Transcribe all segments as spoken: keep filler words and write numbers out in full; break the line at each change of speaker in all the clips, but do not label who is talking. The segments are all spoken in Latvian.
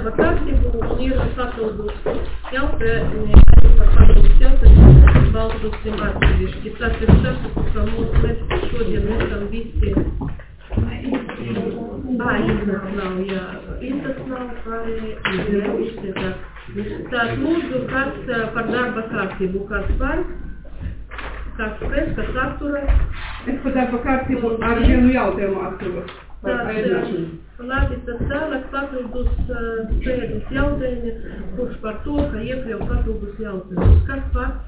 darba kārtību un ir papildus jautājumi par papildus jautājumiem balsosim atsevišķi. Tas ir tas, ka mūsu mēs šodien esam visi. Ā, Intas nav, jā. Intas nav, pārējie izrējuši. Tā, lūdzu, kas par darba kārtību, kas par, kas pret, kas atturas.
Es par darba kārtību ar vienu jautājumu atturos.
Labi, tad tālāk papildus sēdes jautājumi, kurš par to, ka iekļauj papildus jautājumus. Kas par?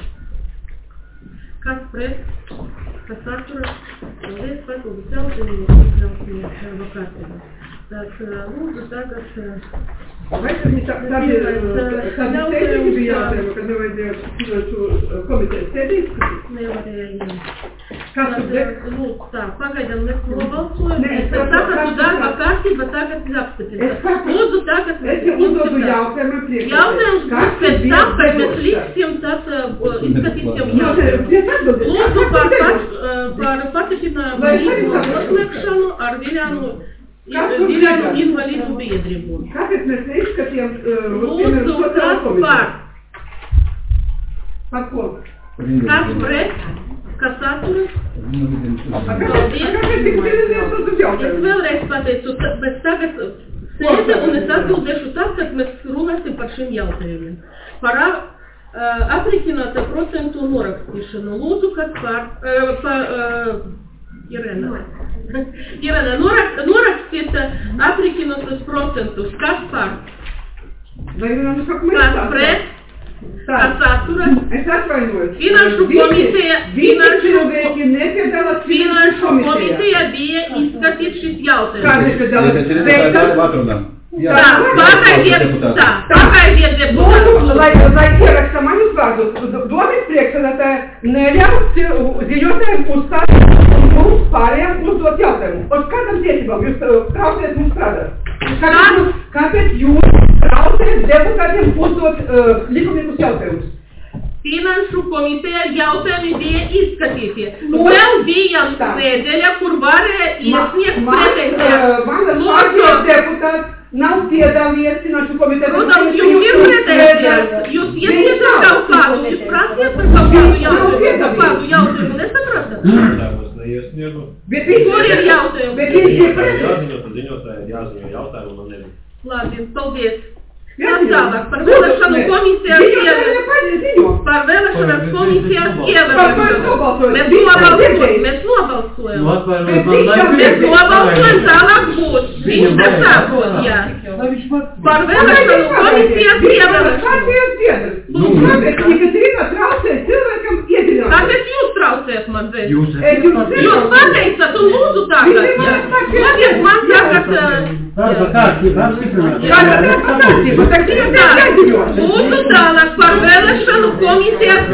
Kas pret? Kas atturas? Paldies, papildus jautājumi, iekļausimies darba kārtībā. Так, лūdzu, tagad...
Vai tad viņi tādi steidīgi bija jautājumi, kad nevajadzēja finanšu komitejas sēdīs?
Nevarēja.
Kas tad dek?
Lūdzu, tā, pagaidām mēs nobalsojam. Es saku, darba kārtība tagad ir apstiprināta. Lūdzu, tagad mēs...
Es jau uzdodu jautājumu priekšā.
Jautājums būs pēc tam, kad mēs liksim, tad izskatīsim jautājumu. Lūdzu, par pastiprinājumu noslēgšanu ar Viljānu Viljānu invalīdu biedrību.
Kāpēc mēs neizskatījām,
lūdzu, kas par?
Par ko?
Kas pret? Kas atturas? Paldies. Es vēlreiz pateicu, bet tagad sēde un es atbildēšu tad, kad mēs runāsim par šiem jautājumiem. Par uh, aprēķināta procentu norakstīšanu. Lūdzu, kas par... Uh, par uh, Irena. Irena, norak, norakstiet aprēķinātus procentus. Kas par? Kas pret? Kas atturas?
Es atvainojos.
Finanšu komiteja,
finanšu cilvēki nepiedalās
finanšu komiteja bija izskatīt šis jautājums.
Kādi piedalās?
Tā, pagaidiet, tā, pagaidiet deputātus.
Lai, lai ieraksta manus vārdus, domas priekšsēdētāja neļaus ziņotājiem uzstāt un mums pārējām uzdot jautājumu. Uz kādam tiesībām jūs trauciet mums strādāt? Kāpēc, kāpēc jūs trauciet deputātiem uzdot uh, likumīgus jautājumus?
Finanšu komiteja jautājumi bija izskatīti. Vēl bija nedēļa, kur varēja iesniegt pretenzijas.
Manas partijas deputāts nav piedalījies finanšu komiteja.
Protams, jums ir pretenzijas. Jūs iesniedzat kaut kādu, jūs prasiet par kaut kādu jautājumu. Par kādu jautājumu nesapratat?
Neiesniegu.
Kur ir jautājumi?
Bet viņš ir
jāziņot, ziņotāji, jāziņo jautājumu man nebija.
Labi, paldies. Tad tālāk, par vēlēšanu komisijas ievērošanu. Par vēlēšanas komisijas ievērošanu. Mēs nobalsojam, mēs nobalsojam. Mēs nobalsojam, tālāk būs. Viņš nesākot, jā. Par vēlēšanu komisijas ievērošanu.
Kāpēc Jekaterina traucē cilvēkam iedziļināt?
Kāpēc jūs traucējat man veids?
Jūs
Jūs pateicat un lūdzu tagad, jā. Lūdzu, man tagad...
Darba kārtība apstiprināt.
Kāda darba kārtība?
Lūdzu tālāk par vēlēšanu komisijas.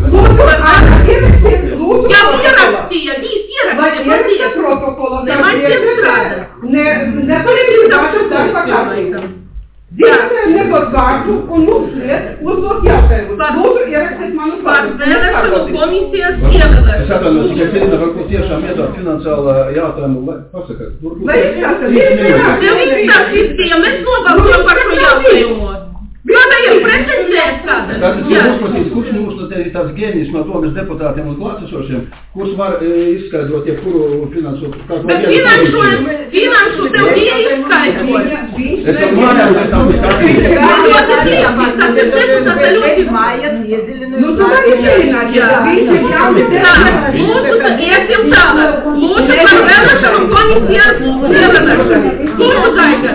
Lūdzu,
jau ierakstīja, vīs ierakstīja.
Vai ieraksta protokola?
Ne, man šiem strādā.
Ne, ne, parīdīšu darba kārtību. Dienotājiem nebūs vārdu un mums liet uzdot jautājumus. Lūdzu, ierakstiet manu
par vēlēšanu komisijas ievēlēšanu.
Es atvainojos, tikai Ķerina, varbūt tiešām iedot finansiālā jautājumu, lai pasakāt.
Vai izstāstāt?
Tev izstāstīt, ja mēs nobalsojam par šo jautājumu. Kāda ir pretenzēs kāda?
Tātad ir uzprasīts, kurš mums no te ir tāds gēnijs no domas deputātiem un klātesošiem, kurš var e, izskaidrot jebkuru finansu...
Bet finanšu, finanšu tev bija izskaidrot.
Es jau mājām, lai tam ir kārtīgi.
Ļoti lieki, tas ir deputāta ļoti
mājas iedziļinu.
Nu, tu vari iedziļināt, jā. Visi jauni deputāti.
Lūdzu, iesim tālāk. Lūdzu, par vēlēšanu komisijas ievēlēšanu. Lūdzu,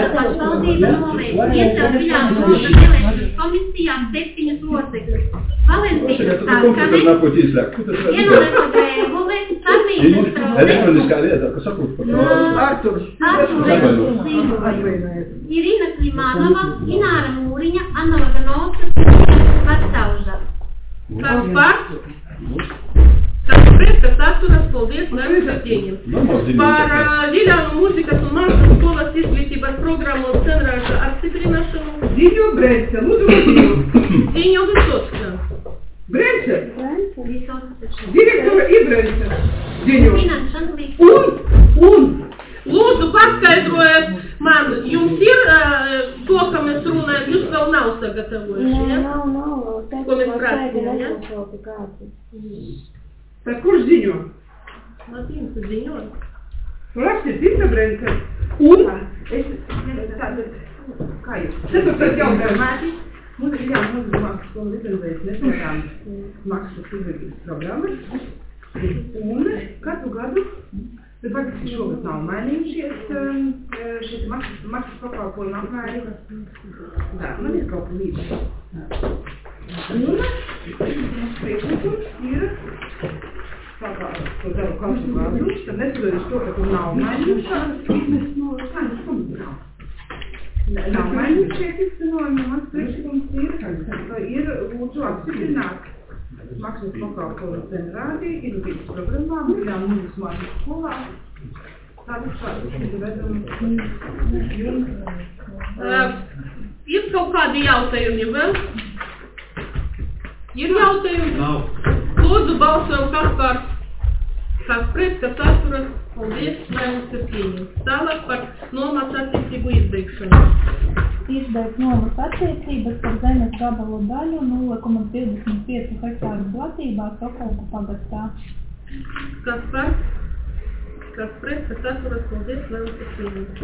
tagad.
Komisijām septiņus locekļus. Valentīna Starkane, Ienoleta Grēgule, Sarmīta Strode,
Elektroniskā vietā, kas sakūt par to?
Arturs.
Irina Klimanova, Ināra Mūriņa, Anna Vaganovska, Vatsauža.
Kas par? Kas pret, kas atturas, paldies, mēs septiņiem. Par Viljānu mūzikas un mākslas skolas izglītības programmu centrāža apstiprināšanu.
Ziņo Brence, lūdzu Ziņo.
Ziņo Visotska.
Brence.
Visotska.
Direktora ir Brence. Ziņo.
Finanšu
Un, un.
Lūdzu, paskaidrojiet Man, jums ir uh, to, ka mēs runājam, jūs vēl nav sagatavojuši,
Nē,
ja?
nav, nav.
Ko mēs prasījām, ja?
Tad kurš ziņo?
Latīns, tu ziņoji?
Rakstiet, Intabrēnka. Un? Es, tātad, kā jūs? Ceturtais jautājums. Mums ir jābūt mums maksas skolas izredzējas nesaņām maksas izredzības programmas. Un katru gadu, bet faktiski šogad nav mainījušies šie maksas, maksas pakalpojumi apmēri. Tā, man ir kaut kā līdzi. Un mums priekšlikums ir sākā to darbu katru gadu, tad neskatoties to, ka tur nav mainījušās, mēs no kādas komunās. Nav mainījušies izcenojumi, mans priekšlikums ir, ir lūdzu apstiprināt maksas pakalpojumu centrādi, izglītības programmām, jā, mūsu mācības skolā. Tādas šādas vedam jums.
Uh, ir kaut kādi jautājumi vēl? Ir jautājumi?
Nav.
Lūdzu, balsojam, kas par, kas pret, kas atturas, paldies, lēmums ir pieņemts. Tālāk par nomas attiecību izbeigšanu.
Izbeigt nomas attiecības par zemes gabalu daļu nulle komats divdesmit pieci hektāru platībā Sokolku pagastā.
Kas par, kas pret, kas atturas, paldies, lēmums ir pieņemts.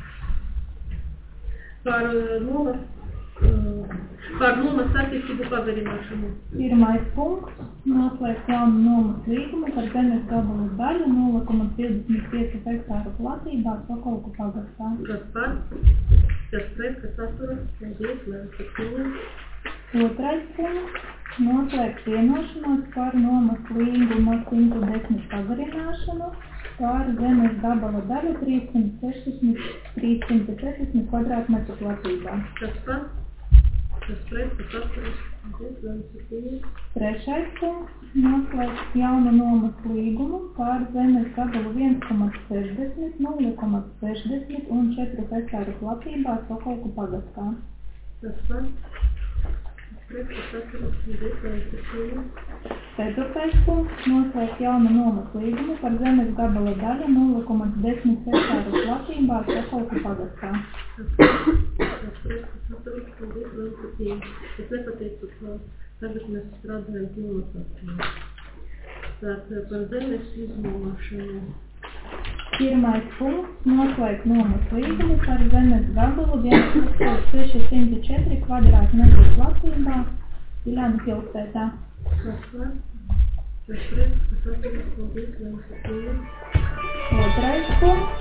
Par uh, nomas, uh, par nomas attiecību pagarināšanu.
Pirmais punkts. Noslēgt jaunu nomas līgumu par zemes gabalu daļu nulle komats divdesmit pieci hektāru platībā Sokolku pagastā.
Kas par, kas pret, kas atturas, paldies, lēmums ir pieņemts.
Otrais punkts. Noslēgt vienošanos par nomas līguma simts desmit pagarināšanu par zemes gabala daļu trīssimt sešdesmit kvadrātmetru platībā.
Kas par, kas pret, kas atturas, paldies, lēmums ir pieņemts.
Trešais punkts. Noslēgt jaunu nomas līgumu par zemes gabalu viens komats sešdesmit, nulle komats sešdesmit un četru hektāru platībā Sokolku pagastā.
Kas par, kas pret, kas atturas, paldies, lēmums ir pieņemts.
Ceturtais punkts. Noslēgt jaunu nomas līgumu par zemes gabala daļu nulle komats desmit hektāru platībā Sokolku pagastā.
Kas par, kas pret, kas atturas, paldies, lēmums ir pieņemts. Es nepateicu, ka tagad mēs strādājam pilnatnāciju. Tātad par zemes iznomāšanu.
Pirmais punkts. Noslēgt nomas līgumu par zemes gabalu viens tūkstoš seši simti četri kvadrātmetru platībā Viļānu pilsētā.
Kas par, kas pret, kas atturas, paldies, lēmums ir pieņemts.
Otrais punkts.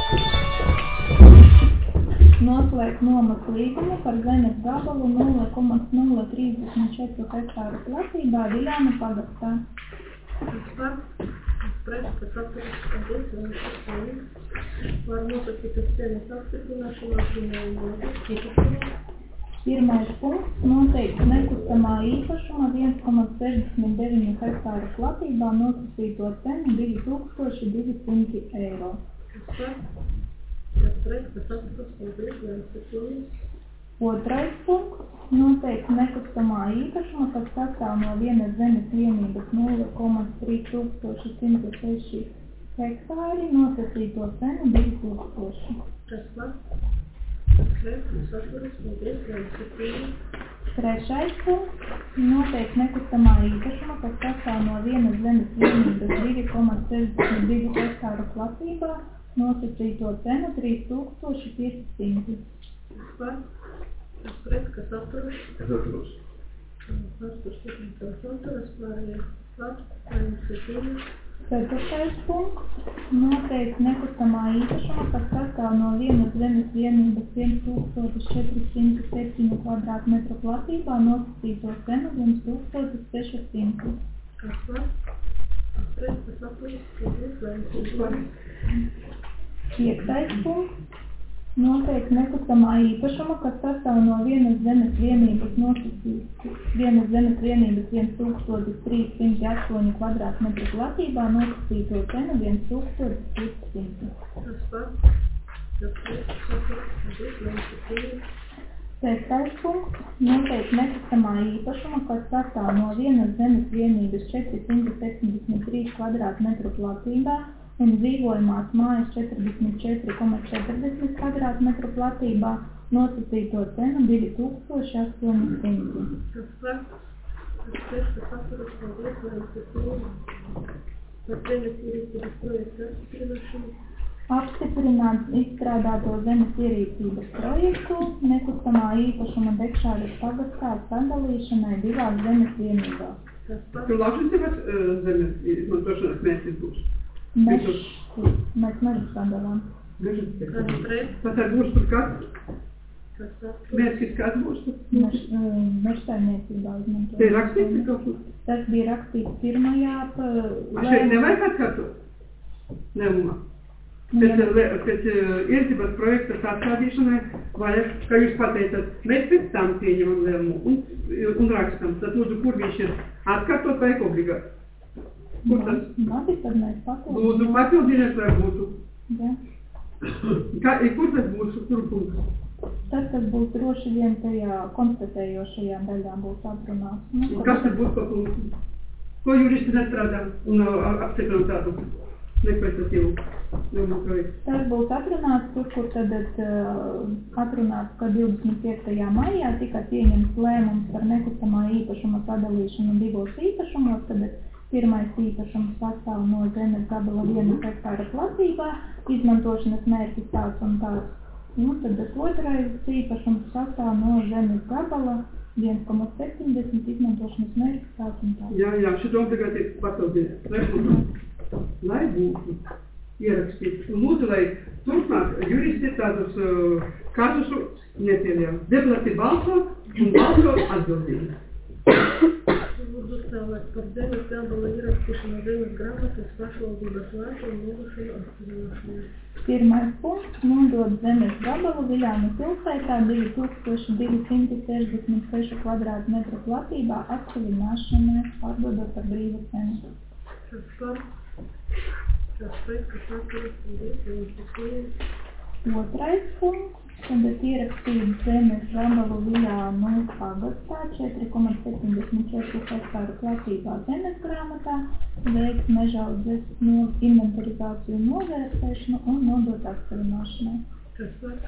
Noslēgt nomas līgumu par zemes gabalu nulle komats nulle trīsdesmit četri hektāru platībā Viļānu pagastā.
Kas par, kas pret, kas atturas, paldies, lēmums ir pieņemts. Var nosacītas cenas apstiprināšanās un īpašumā.
Pirmais punkts. Noteikts nekustamā īpašuma viens komats sešdesmit deviņi hektāru platībā nosacīto cenu divi tūkstoši divi simti eiro.
Kas par, kas pret, kas atturas, paldies, lēmums ir pieņemts.
Otrais punkts. Noteikts nekustamā īpašuma, kas sastāv no vienas zemes vienības nulle komats trīs tūkstoši simti seši hektāri, nosacīto cenu divi tūkstoši.
Kas par, kas pret, kas atturas, paldies, lēmums ir pieņemts.
Trešais punkts. Noteikts nekustamā īpašuma, kas sastāv no vienas zemes vienības divi komats sešdesmit divi hektāru platībā, nosacīto cenu trīs tūkstoši pieci simti.
Kas par, kas pret, kas atturas,
Es atceros.
atturas, kas atturas, pārējais par, lēmums ir pieņemts.
Ceturtais punkts. Noteikts nekustamā īpašuma, kas sastāv no vienas zemes vienības viens tūkstoš četri simti septiņi kvadrātmetru platībā, nosacīto cenu viens tūkstoš seši simti.
Kas par, kas pret, kas atturas, paldies, lēmums ir pieņemts.
Piektais punkts. Noteikts nekustamā īpašuma, kas sastāv no vienas zemes vienības nosacītu, vienas zemes vienības viens tūkstoš trīs simti astoņi kvadrātmetru platībā, nosacīto cenu viens tūkstoš pieci simti.
Kas par, kas pret, kas atturas, paldies, lēmums ir pieņemts.
Sestais punkts. Noteikts nekustamā īpašuma, kas sastāv no vienas zemes vienības četri simti septiņdesmit trīs kvadrātmetru platībā, un dzīvojamās mājas četrdesmit četri komats četrdesmit kvadrātmetru platībā nosacīto cenu divi tūkstoši astoņi simti.
Kas par? Kas pret, kas atturas, paldies, lēmums ir pieņemts. Par zemes ierīcības projektu apstiprināšanu.
Apstiprināts izstrādāto zemes ierīcības projektu nekustamā īpašuma Bekšāras pagastā sadalīšanai divās zemes vienībās.
Kas par?
Tu labi zināt, zemes izmantošanas mērķis būs?
Mēs, mēs mežu sadalām.
Kas pret?
Tas ar būs tur kāds?
Kas atturas?
Mērķis kāds būs tur?
Mežu saimniecībā izmantot.
Te ir rakstīts kaut ko?
Tas bija rakstīts pirmajā pa...
A šeit nevajag atkārtot? Neumā. Pēc, pēc ierīcības projekta sastādīšanai vajag, kā jūs pateicat, mēs pēc tam pieņemam lēmumu un, un rakstam. Tad lūdzu, kur viņš ir atkārtot vai obligāti? Kur tas?
Labi, tad mēs papildinām.
Lūdzu, papildiniet, lai būtu.
Ja.
Kā, kur tas būs, kur punkts?
Tas, kas būs droši vien tajā konstatējošajā daļā būs atrunāts. Nu,
Un kas tad būs pa punktu? Ko juristi nestrādā un apstiprina tādu nekvalitatīvu lēmumu projektu?
Tas būs atrunāts tur, kur tad uh, atrunāts, ka divdesmit piektajā maijā tika pieņemts lēmums par nekustamā īpašuma sadalīšanu divos īpašumos, kad pirmais īpašums sastāv no zemes gabala viena hektāra platībā, izmantošanas mērķis tāds un tāds. Un tad otrais īpašums sastāv no zemes gabala viens komā septiņdesmit izmantošanas mērķis tāds un tāds.
Jā, jā, šito obligāti papildināt. Lai būtu, lai būtu ierakstīts. Un lūdzu, lai turpmāk juristi tādus uh, kazusus nepieļauj. Deputāti balso un balso atbildīgi.
Lūdzu stāvēt par zemes gabala ierakstīšanu zemes grāmatas pašvaldības vārdu un nodošanu apstiprināšanai.
Pirmais punkts – nodot zemes gabalu Viļānu pilsētā divi tūkstoši divi simti sešdesmit seši kvadrātmetru platībā atseviļināšanai, pārdodot par brīvu cenu.
Kas par? Kas pret, kas atturas, paldies, lēmums ir pieņemts.
Otrais punkts – kad ierakstīt zemes gabalu Viļānu pagastā četri komā septiņdesmit četri hektāru platībā zemes grāmatā, veikt mežaudzes no inventarizāciju novērtēšanu un nodot atseviļināšanai.
Kas par?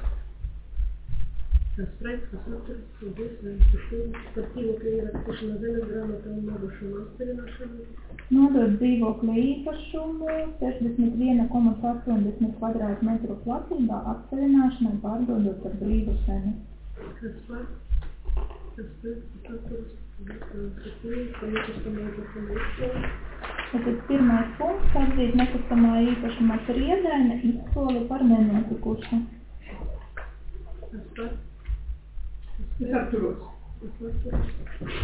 Kas pret, kas atturas, paldies, lēmums ir pieņemts. Par dzīvokļa ierakstīšanu zemes grāmatā un nodošanu apstiprināšanai.
Nodot dzīvokļa īpašumu sešdesmit viens komā astoņdesmit kvadrātmetru platībā atseviļināšanai, pārdodot par brīvu cenu.
Kas par? Kas pret, kas atturas, paldies, lēmums ir pieņemts. Par nekustamā īpašuma izsoli.
Tātad pirmais punkts – atzīt nekustamā īpašuma Priedēne izsoli par nenotikušu.
Kas par?
Es atturos.
Kas atturas?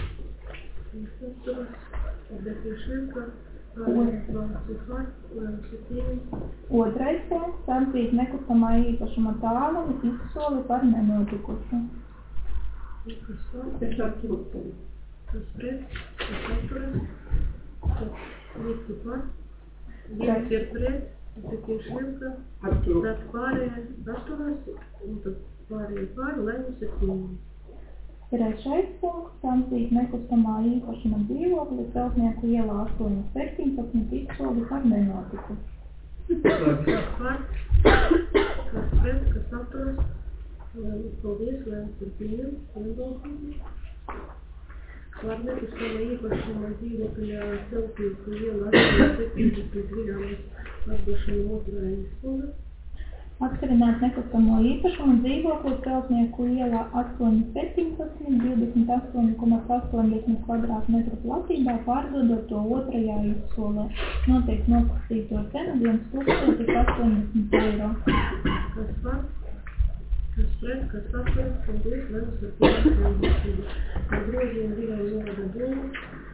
Kas atturas? Paldies, Liešenka. Pārējais valsts ir par, lēmums ir pieņemts.
Otrais punkts – atzīt nekustamā īpašuma tālumu izsoli par nenotikušu.
Kas par?
Es atturos.
Kas pret, kas atturas? Visi par. Viens ir pret, tas ir Liešenka.
Atturos.
Tad pārējais atturas, un tad pārējais par, lēmums ir pieņemts.
Trešais punkts – atzīt nekustamā īpašuma dzīvokli Celtnieku ielā astoņi septiņpadsmit izsoli par nenotikušu.
Kas par? Kas pret, kas atturas? Paldies, lēmums ir pieņemts. Vienbalsīgi. Par nekustamā īpašuma dzīvokļa Celtnieku ielā astoņi septiņpadsmit Viļānas atdošanu otrajā izsoli.
Atseviļināt nekustamo īpašumu dzīvokli Celtnieku ielā astoņi septiņpadsmit divdesmit astoņi komā astoņdesmit kvadrātmetru platībā, pārdodot to otrajā izsolē. Noteikti nokustīto cenu viens tūkstotis astoņdesmit eiro.
Kas par? Kas pret, kas atturas, paldies, lēmums ir pieņemts. Par grozījumu Viļānu novada domu.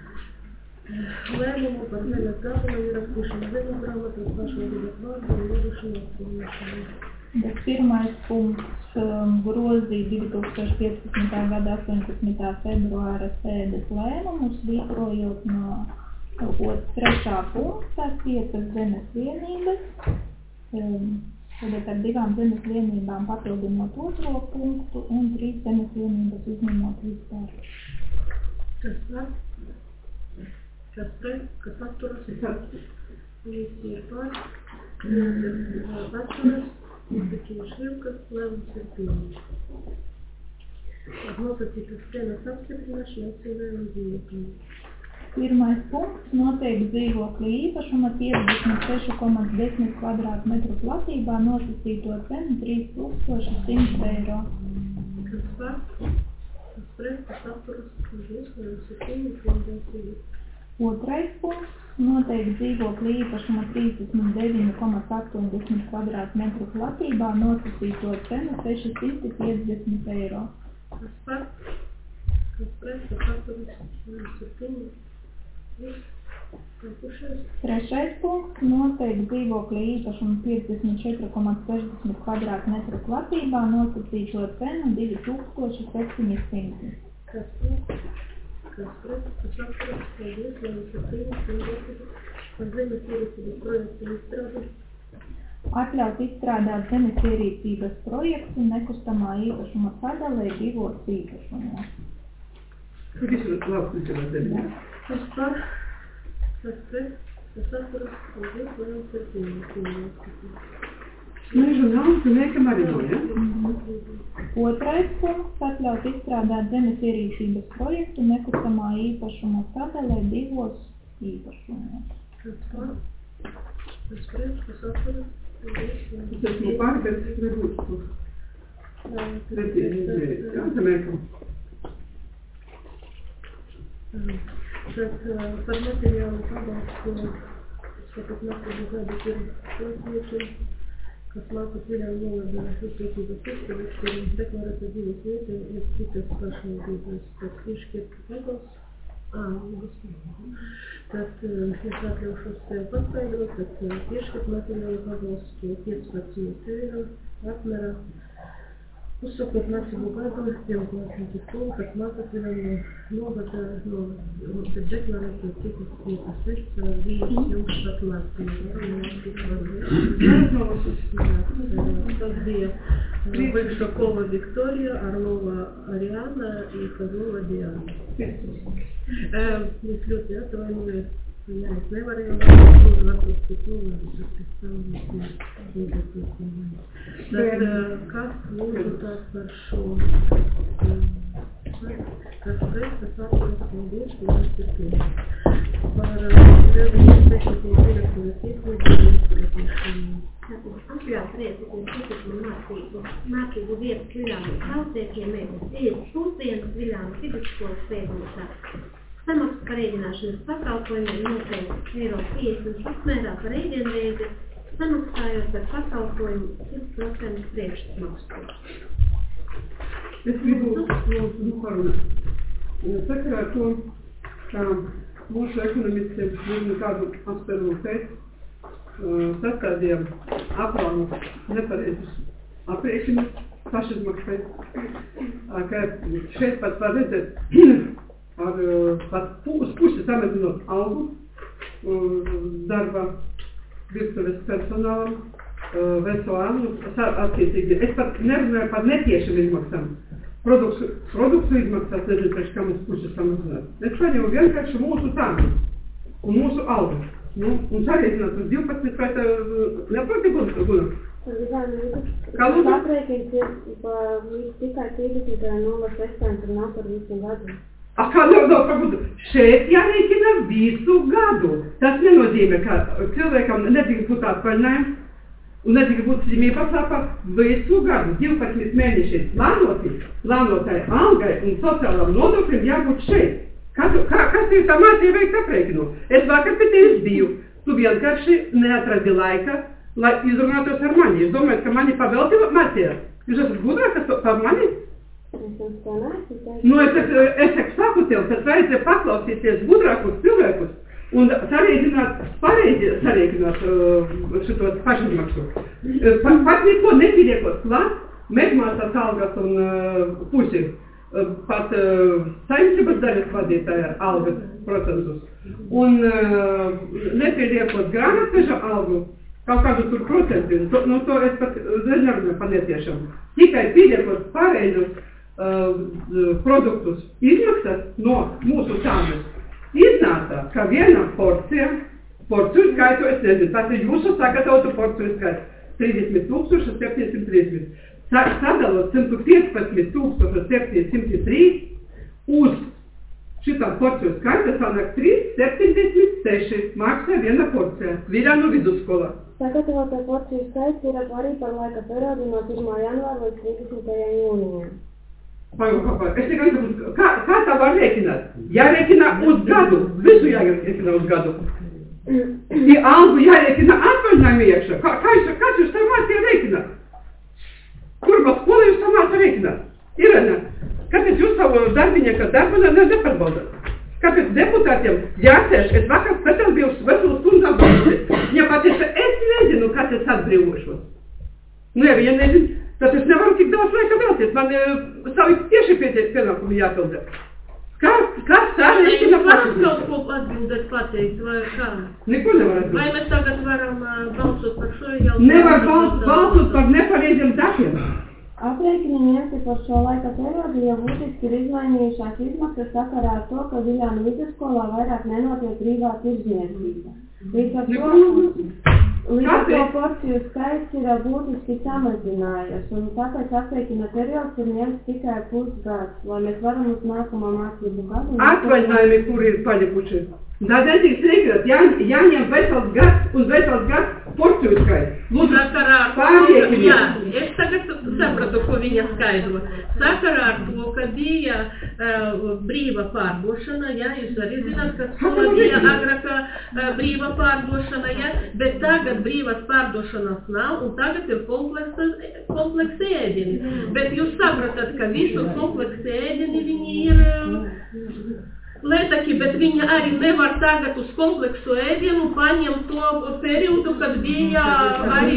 Lēmumu par zemes gabalu ierakstīšanu zemes grāmatas pašvaldības vārdu un nodošanu apstiprināšanai.
Bet pirmais punkts um, grozīt divi tūkstoši piecpadsmitā gada astoņpadsmitā februāra sēdes lēmumu, svītrojot no trešā punktā piecas zemes vienības, um, tad ar divām zemes vienībām papildinot otro punktu un trīs zemes vienības izņemot vispār.
Kas par? Kas pret, kas atturas, visi ir par, atturas, такие ошибка, левels терпения. Nosacītas cenas apstiprināšana cilvēku dzīvokļiem.
Pirmais punkts noteikti dzīvokļa īpašuma piecdesmit seši komats desmit kvadrātmetru platībā nosacīto cenu trīs tūkstoši simts eiro.
Kas par? Kas pret? Kas atturas? Kas iespējams ir pieņemts?
Otrais punkts noteikti dzīvokļa īpašuma trīsdesmit deviņi komats astoņdesmit kvadrātmetru platībā nosacīto cenu sešsimt piecdesmit eiro.
Kas par? Kas pret? Kas atturas? Kas ir pieņemts?
Trešais punkts noteikti dzīvokļa īpašuma piecdesmit četri komats sešdesmit kvadrātmetru platībā nosacīto cenu divi tūkstoši septiņi simti.
Kas par? Kas pret? Kas atturas? Kas iespējams ir pieņemts? Par zemes ierīcības projektu izstrādi.
Atļaut izstrādāt zemes ierīcības projektu nekustamā īpašuma sadalē divos īpašumos.
Kas ir labs līdzībā zemē?
Kas par? Kas pret? Kas atturas? Kas iespējams ir pieņemts?
Sniežu naudu nekam arī no, ja?
Otrais punkts atļaut izstrādāt zemes ierīcības projektu nekustamā īpašuma sadalē divos īpašumos.
Kas par? Kas pret? Kas atturas?
Tas esmu pār, bet nebūtu. Redzēju, jā, zamēkam.
Tad par materiālu pabalstu, skatot nākamā gada pirmslietiem, kas mācas viļām novada izpētības izpētības, kur deklarēta dzīves vieta, ir citas pašvaldības, tad piešķirt pabalsts. Ā, tad es atļaušos tev paskaidrot, tad piešķirt materiālu pabalstu piecpadsmit eiro apmērā. Uzsakot nācību gadu, pirmklāsnīgi skolu, kas mācas viļām novada, novada deklarēta citas vietas veids, viņas jums pat mācību. Tas bija Большакова Виктория, Орлова Ариана и Козлова Диана. Mēs ļoti atvainojamies, ja es nevarēju labāk вопрос Петрова, tad kas lūdzu tās par šo, kas pret, kas atturas paldies, ka mēs ir pieņem. Par deviņdesmit seši direktīvas ieslēgšanu.
Atļaut rēcības īpašumu mācību, mācību vietas viļānu traucēkiem, ir pusdienas viļānu vidusskolas pēdnotā. Samaksas par ēdināšanas pakalpojumiem noteikti eiro piecdesmit apmērā par ēdienreizi, samaksājot par pakalpojumu simts procentu priekšsmaksu.
Es gribu lūdzu parunāt. Sakarā to, ka mūsu ekonomistiem šodien kādu apstārumu pēc sastādījām aplānu nepareizus aprēķinus pašizmaksai, ka šeit pat var redzēt ar pat uz pusi samazinot algu darba virtuves personālam, vesoānu, attiecīgi. Es pat nerunāju par netiešām izmaksām. Produktu, produktu izmaksās, nezinu, priekš kā mums pusi samazināt. Es paņemu vienkārši mūsu tādu un mūsu algu. Nu, un sarēķināt uz divpadsmit vai tā neproti gudam. Kā lūdzu?
Aprēķins ir tikai trīsdesmit nulle astoņi un nav par visu gadu.
A, kā nav daudz par gudu? Šeit jārēķina visu gadu. Tas nenozīmē, ka cilvēkam nedrīkst būt atvaļinājums un nedrīkst būt zīmī pasāpā visu gadu. divpadsmit mēneši plānoti, plānotai algai un sociālam nodokļiem jābūt šeit. Kas, kā, kas ir tā mācīja veikt aprēķinu? Es vakar pie tevis biju. Tu vienkārši neatradi laika, lai izrunātos ar mani. Es domāju, ka mani pavelti mācīja. Jūs esat gudrākas par mani?
Es jums to neesmu.
Nu, es, es, es saku tev, tad vajadzēja paklausīties gudrākus cilvēkus un sarēķināt, pareizi sarēķināt uh, šitos pašizmaksu. Uh, pat, pat neko nepiliekot klāt, medmāsas algas un uh, pusi. Pat uh, saimniecības daļas vadītāja algas procentus un uh, nepieliekot grāmatveža algu kaut kādu tur procentu, to, nu to es pat nerunāju par netiešām. Tikai pieliekot pareizus uh, produktus izmaksas no mūsu tāmas. Iznāca, ka viena porcija Porciju skaitu es nezinu, tas ir jūsu sagatavotu porciju skaits. trīsdesmit tūkstoši septiņsimt trīsdesmit. Sadalot simt piecpadsmit tūkstoši septiņsimt trīs uz šitām porciju skaitu sanāk trīs septiņdesmit seši maksā viena porcija. Viļānu vidusskola.
Sagatavotā porciju skaits ir arī par laika periodu no pirmā janvāra līdz trīsdesmitajam jūnijam.
Pagaid, pagaid. Es tikai saprotu, kā, kā tā var rēķināt? Jārēķina uz gadu. Visu jārēķina uz gadu. I algu jārēķina atvaļinājumu iekšā. Kā, kā jūs, kāds jūs tā mācīja rēķināt? Kurva skola jūs tā mācīja rēķināt? Irena, kāpēc jūs savu darbinieku darbu nepārbaudat? Kāpēc deputātiem jāsēž? Es vakar speciāli biju veselu stundu atbalstīt. Viņa pateica, es nezinu, kāds es atbrīvošos. Nu, ja viņa nezinu, tad es nevaru tik daudz laika veltīt. Man uh, savi tieši pienākumi jāpilda. Kā, kā sārēķina
pašas? Jūs varat kaut ko atbildēt pateikt, vai kā?
Neko nevar atbildēt.
Vai mēs tagad varam uh, balsot par šo jautājumu?
Nevar balsot, balsot par nepareiziem datiem.
Aprēķini ņemti par šo laika periodu jau būtiski ir izmainījušās izmaksas sakarā ar to, ka Viļānu vidusskolā vairāk nenotiek brīvā tirdzniecība. Līdz ar to, līdz ar to porciju skaits ir būtiski samazinājies, un tāpēc aprēķina periods ir ņemts tikai pusgads, lai mēs varam uz nākamo mācību gadu.
Atvaļinājumi, kur ir palikuši. Tādēļ rēķināt, jā, jāņem vesels gads un vesels gads porciju skaits. Lūdzu, pārrēķiniet.
Jā, es tagad sapratu, ko viņa skaidro. Sakarā ar to, ka bija uh, brīva pārdošana, jā, jūs arī zināt, ka skola bija agrākā uh, brīva pārdošana, jā, bet tagad brīvas pārdošanas nav, un tagad ir kompleksi ēdieni. Bet jūs sapratat, ka visu kompleksi ēdieni viņi ir... Uh, Lētaki, bet viņa arī nevar tagad uz kompleksu ēdienu paņemt to periodu, kad bija arī,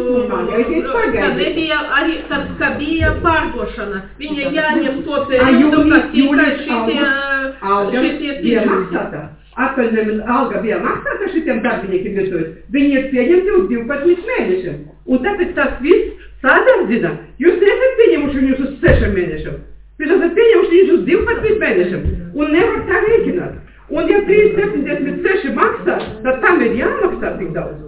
kad bija arī, kad, kad bija pārdošana. Viņa jāņem to periodu, kad tikai šitie, šitie tirgi.
Atvaļinājuma alga bija maksāta šitiem darbiniekiem virtuves. Viņi ir pieņemti uz divpadsmit mēnešiem. Un tāpēc tas viss sadardzina. Jūs nesat pieņemuši viņus uz sešiem mēnešiem. Jūs esat pieņemuši viņus uz divpadsmit mēnešiem. Un nevar tā rēķināt. Un ja trīs septiņdesmit seši maksā, tad tam ir jāmaksā tik daudz.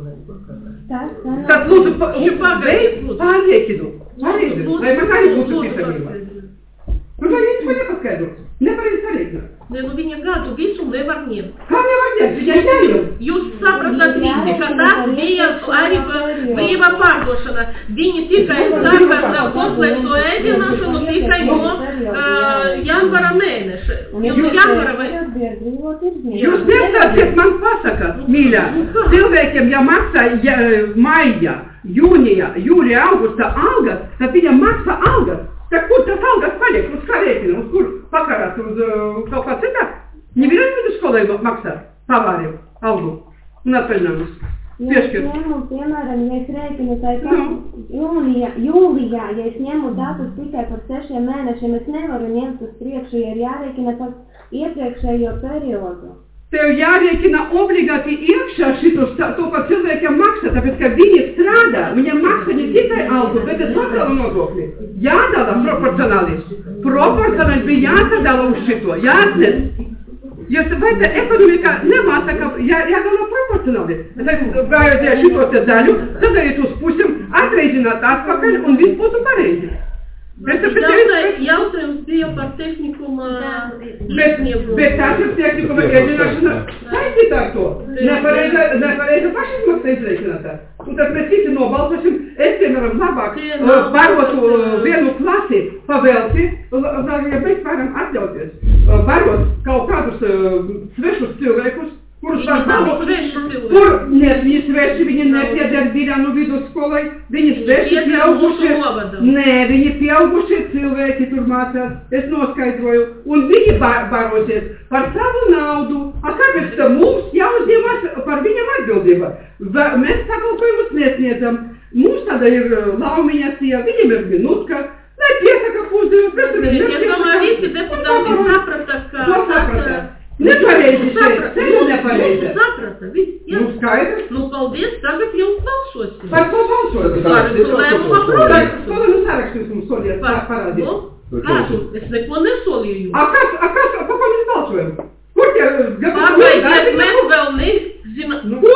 Tad lūdzu, beidz pārrēķinu. Pārrēķinu, lai man arī būtu ticamība. Nu, lai viņš man nepaskaidro. Nepareizi sarēķināt.
Ne, nu viņa gadu visu nevar ņemt.
Kā nevar ņemt? Viņa jāņem.
Jūs sapratat visi, ka tas bija arī brīva pārdošana. Viņi tikai sāka kompleksu ēdināšanu tikai no uh, janvara mēneša. Jau janvara vai...
Jūs nesāciet man pasakāt, mīļā, cilvēkiem, ja maksā ja, maija, jūnija, jūlija, augusta algas, tad viņam maksā algas. Так kur tas algas paliek? Uz kā rēķina? Uz kur pakarāt? Uz uh, kaut kā citā? Nevienam vidusskolai maksā pavāriem algu un atvaļinājumus.
Ja es ņemu, piemēram, ja es rēķinu tai no. jūlijā, jūlijā, ja es ņemu datus tikai par sešiem mēnešiem, es nevaru ņemt uz priekšu, ja ir jārēķina par iepriekšējo periodu.
Tev jārēķina obligāti iekšā šitos, to, ko cilvēkiem maksā, tāpēc, ka viņi strādā, viņam maksā ne tikai algu, bet ir sociāla nodokļi. Jādala proporcionāli. Proporcionāli bija jāsadala uz šito, jāatnes. Jo vai tā ekonomika nemāca, ka jā, jādala proporcionāli. Vajadzēja šito te daļu, sadarīt uz pusēm, atreizināt atpakaļ un viss būtu pareizi.
Jautājums bija par tehnikuma
izsniegumu. Bet tas ir tehnikuma ēdināšana saistīt ar to. Nepareiza pašizmaksa izreikinātā. Un tad mēs visi nobalsosim, es, piemēram, labāk barotu vienu klasi pavelti, lai mēs varam atļauties. Barot kaut kādus svešus cilvēkus, kurus var balot, kur ne, viņi sveši, viņi nepieder Viļānu vidusskolai, viņi sveši pieauguši, nē, viņi pieauguši cilvēki tur mācās, es noskaidroju, un viņi bar, barosies par savu naudu, a kāpēc tā mums jāuzņemas par viņam atbildība? Mēs pakalpojumus nesniedzam, mums tāda ir laumiņa sija, viņam ir minutka, lai piesaka pusdienas, bet tur ir
Es domāju, visi deputāti saprata, ka tas...
Nepareizi šeit, tev nepareizi.
Saprata, viss, jā.
Nu, skaidrs.
Nu, paldies, tagad jau balsosim.
Par ko balsosim?
Par lēmumu aprovēt.
Ko nu sarakstus mums soliet parādīt?
Kādu? Es neko nesolīju.
A kas, a kas, pa ko mēs balsojam? Kur tie...
Pagaidiet, mēs vēl nezinām.
Nu,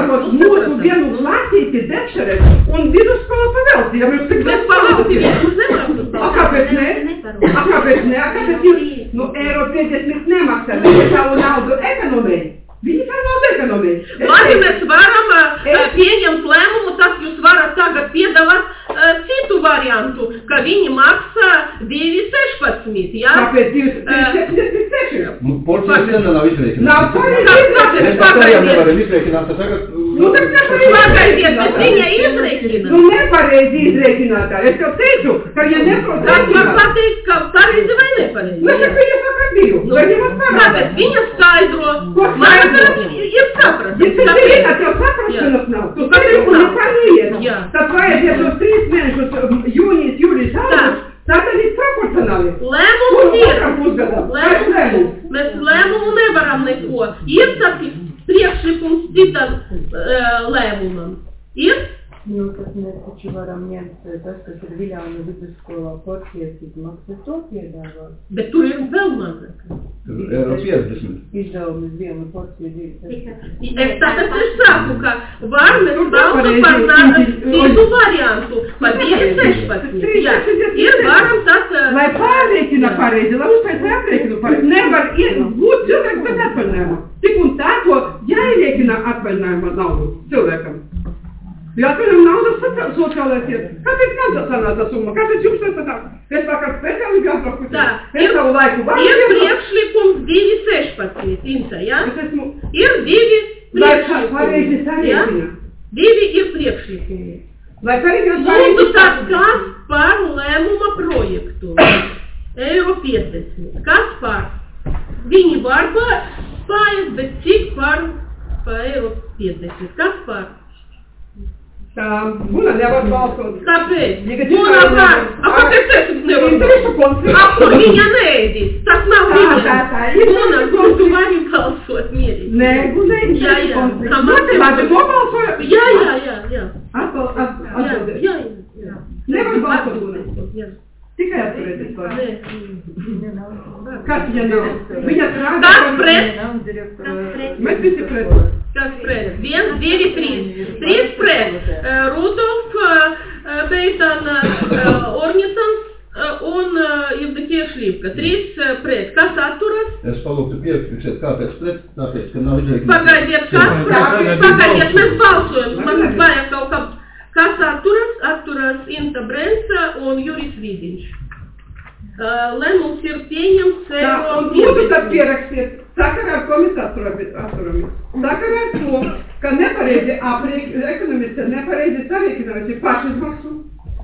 Varbūt mūsu vienu lasīti dešere un vidusskola paveltījām.
Mēs paveltījām, mums nevaram tas
A kāpēc ne? A kāpēc ne? A kāpēc jūs, nu, eiro piecdesmit nemaksā, viņi savu naudu ekonomēji. Viņi savu naudu ekonomēji.
Labi, mēs varam uh, pieņemt lēmumu, tad jūs varat tagad piedāvāt uh, citu variantu, ka viņi maksā divi sešpadsmit, jā?
Kāpēc divi septiņdesmit seši?
Porcijas cena nav izrēķināta.
Nav pareizi.
Mēs tā kā jau nevaram izrēķināt, tad tagad...
Nu, tad nepareizi.
Pagaidiet, bet viņa izrēķina.
Nu, nepareizi izrēķinātā. Es tev teicu, ka ja neprot
Tas var pateikt, ka pareizi vai nepareizi.
Nu, es viņa saka divu. Vai viņa saka?
Kāpēc viņa skaidro?
Ko
Man
skaidro?
ir saprast.
Ja tu zini, ka tev saprašanas nav, tu skaidro un nekā neiet.
Jā.
Tad vajadzēs tos trīs mēnešus, jūnijas, jūlijas, august, tad ir proporcionāli.
Lēmums ir.
Otram pusgadam.
Lēmums.
Lēmums.
Mēs lēmumu nevaram neko. Ir tāds priekšlikums citam uh, lēmumam. Ir?
Nu, tad mēs taču varam ņemt tas, kas ir Viļānu vidusskolā porcijas izmaksas, to piedāvāt.
Bet tur ir vēl mazāk.
Eiro piecdesmit.
Izdevumi vienu porciju divi.
Es tāpēc es saku, ka var mēs balsu par nādu citu variantu, par divi sešpadsmit. Jā, ir varam tad... Uh,
Lai pārreikina pareizi, lai uzpēc aprēķinu pareizi. Nevar iet, būt cilvēks bez atvaļinājuma. Tik un tā, ko jāierēķina atvaļinājuma naudu cilvēkam. Jo atvaļinājuma naudas sociālais iet. Kāpēc man tas sanāca summa? Kāpēc jums tas sanāca? Es vakar speciāli jābraku.
Tā,
es savu laiku varu.
Ir priekšlikums divi sešpadsmit, Inca, jā?
Es esmu...
Ir divi
Lai pareizi
priekšlikumi, jā?
sarēķina.
Divi ir priekšlikumi.
Lai pareizi
Lūdzu, tad kas par lēmuma projektu? Eiro piecdesmit. Kas par? Viņi var pāriet, bet cik par, par eiro piecdesmit? Kas par?
Tā, Buna nevar balsot.
Kāpēc?
Negatīvā
Buna var.
nevar.
A kāpēc es nevaru balsot? A, kur viņa neēdīs? Tas nav
Tā,
viņa.
tā, tā, ir
Buna,
tas
kur tu vari balsot mierīgi?
Nē, Buna ir
Jā, jā.
konflikts.
Kā
Motivāti nobalsoja?
Jā, jā, jā, jā.
Atbal, at,
Jā,
atbaldēt.
jā, jā.
Nevar balsot, Buna.
Jā.
Tikai atturēties var.
Nē.
Kas viņa nav? Viņa strādā...
Kas pret?
Mēs visi pret.
Kas pret? Viens, divi, trīs. Trīs pret. Uh, Rudolf, uh, Beitana, uh, Orņicans uh, un uh, Evdokija Šlīpka. Trīs uh, pret. Kas atturas?
Es palūgtu piefiksēt, kāpēc pret, tāpēc, ka nav izrēķināts.
Pagaidiet, kas pret? Pagaidiet, mēs balsojam. Man vajag kaut kā... Kas atturas? Atturas Inta Brenca un Juris Vīdiņš. Uh, Lēmums ir pieņemts
Tā,
eiro
un lūdzu tad pierakstiet. Sakarā ar komisāru atturami. Sakarā ar to, ka nepareizi aprēķi, ekonomiski nepareizi sarēķinājusi pašizmaksu.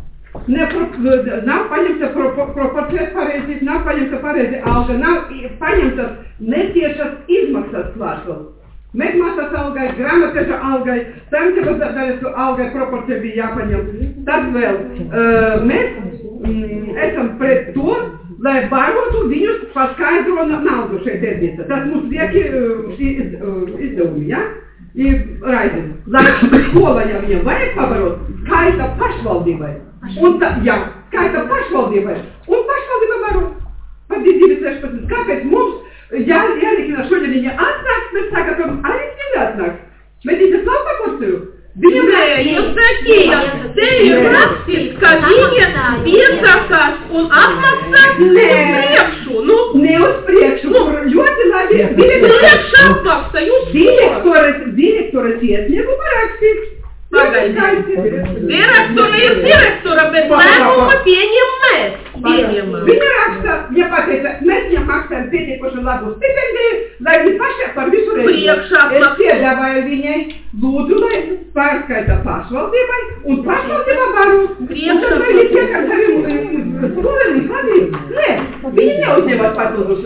Nepro, nav paņemta pro, proporcijas pareizi, nav paņemta pareizi alga, nav paņemtas netiešas izmaksas klātos. Medmāsas algai, grāmatveža algai, saimniecības daļas algai proporcija bija jāpaņem. Tad vēl uh, mēs mm, esam pret to, lai barotu viņus paskaidro naudu šeit dēļnīca. Tas mums lieki uh, iz, uh, izdevumi, ja? Ir raidījumi. Lai skola, ja viņam vajag pabarot, skaita pašvaldībai. Un tā, jā, skaita pašvaldībai. Un pašvaldība baro par divi sešpadsmit. Kāpēc mums? Jā, jārīkina šodien viņa atnāks, mēs sākam arī viņi atnāks. Bet viņi nav pakostuju. Viņam
Nē, jūs sakījāt, te ir rakstīts, ka viņi piesakās un apmaksās uz priekšu. Nu,
ne uz priekšu,
nu,
kur ļoti labi.
Priekš apmaksa, jūs
Direktores, direktores iesnieguma rakstīts.
Pagaidiet. Direktora ir direktora, bet lēmumu pieņem mēs. Pieņemam.
Viņa raksta, ja pateica, mēs viņam maksājam pietiekoši labu stipendiju, lai viņi paši par visu reizi.
Priekšā
Es piedāvāju viņai, lūdzu, lai pārskaita pašvaldībai, un pašvaldībā baro.
Priekšā
Un tad vai viņi tiek ar saviem skolēniem kādiem? Nē, viņi neuzņemat papildus.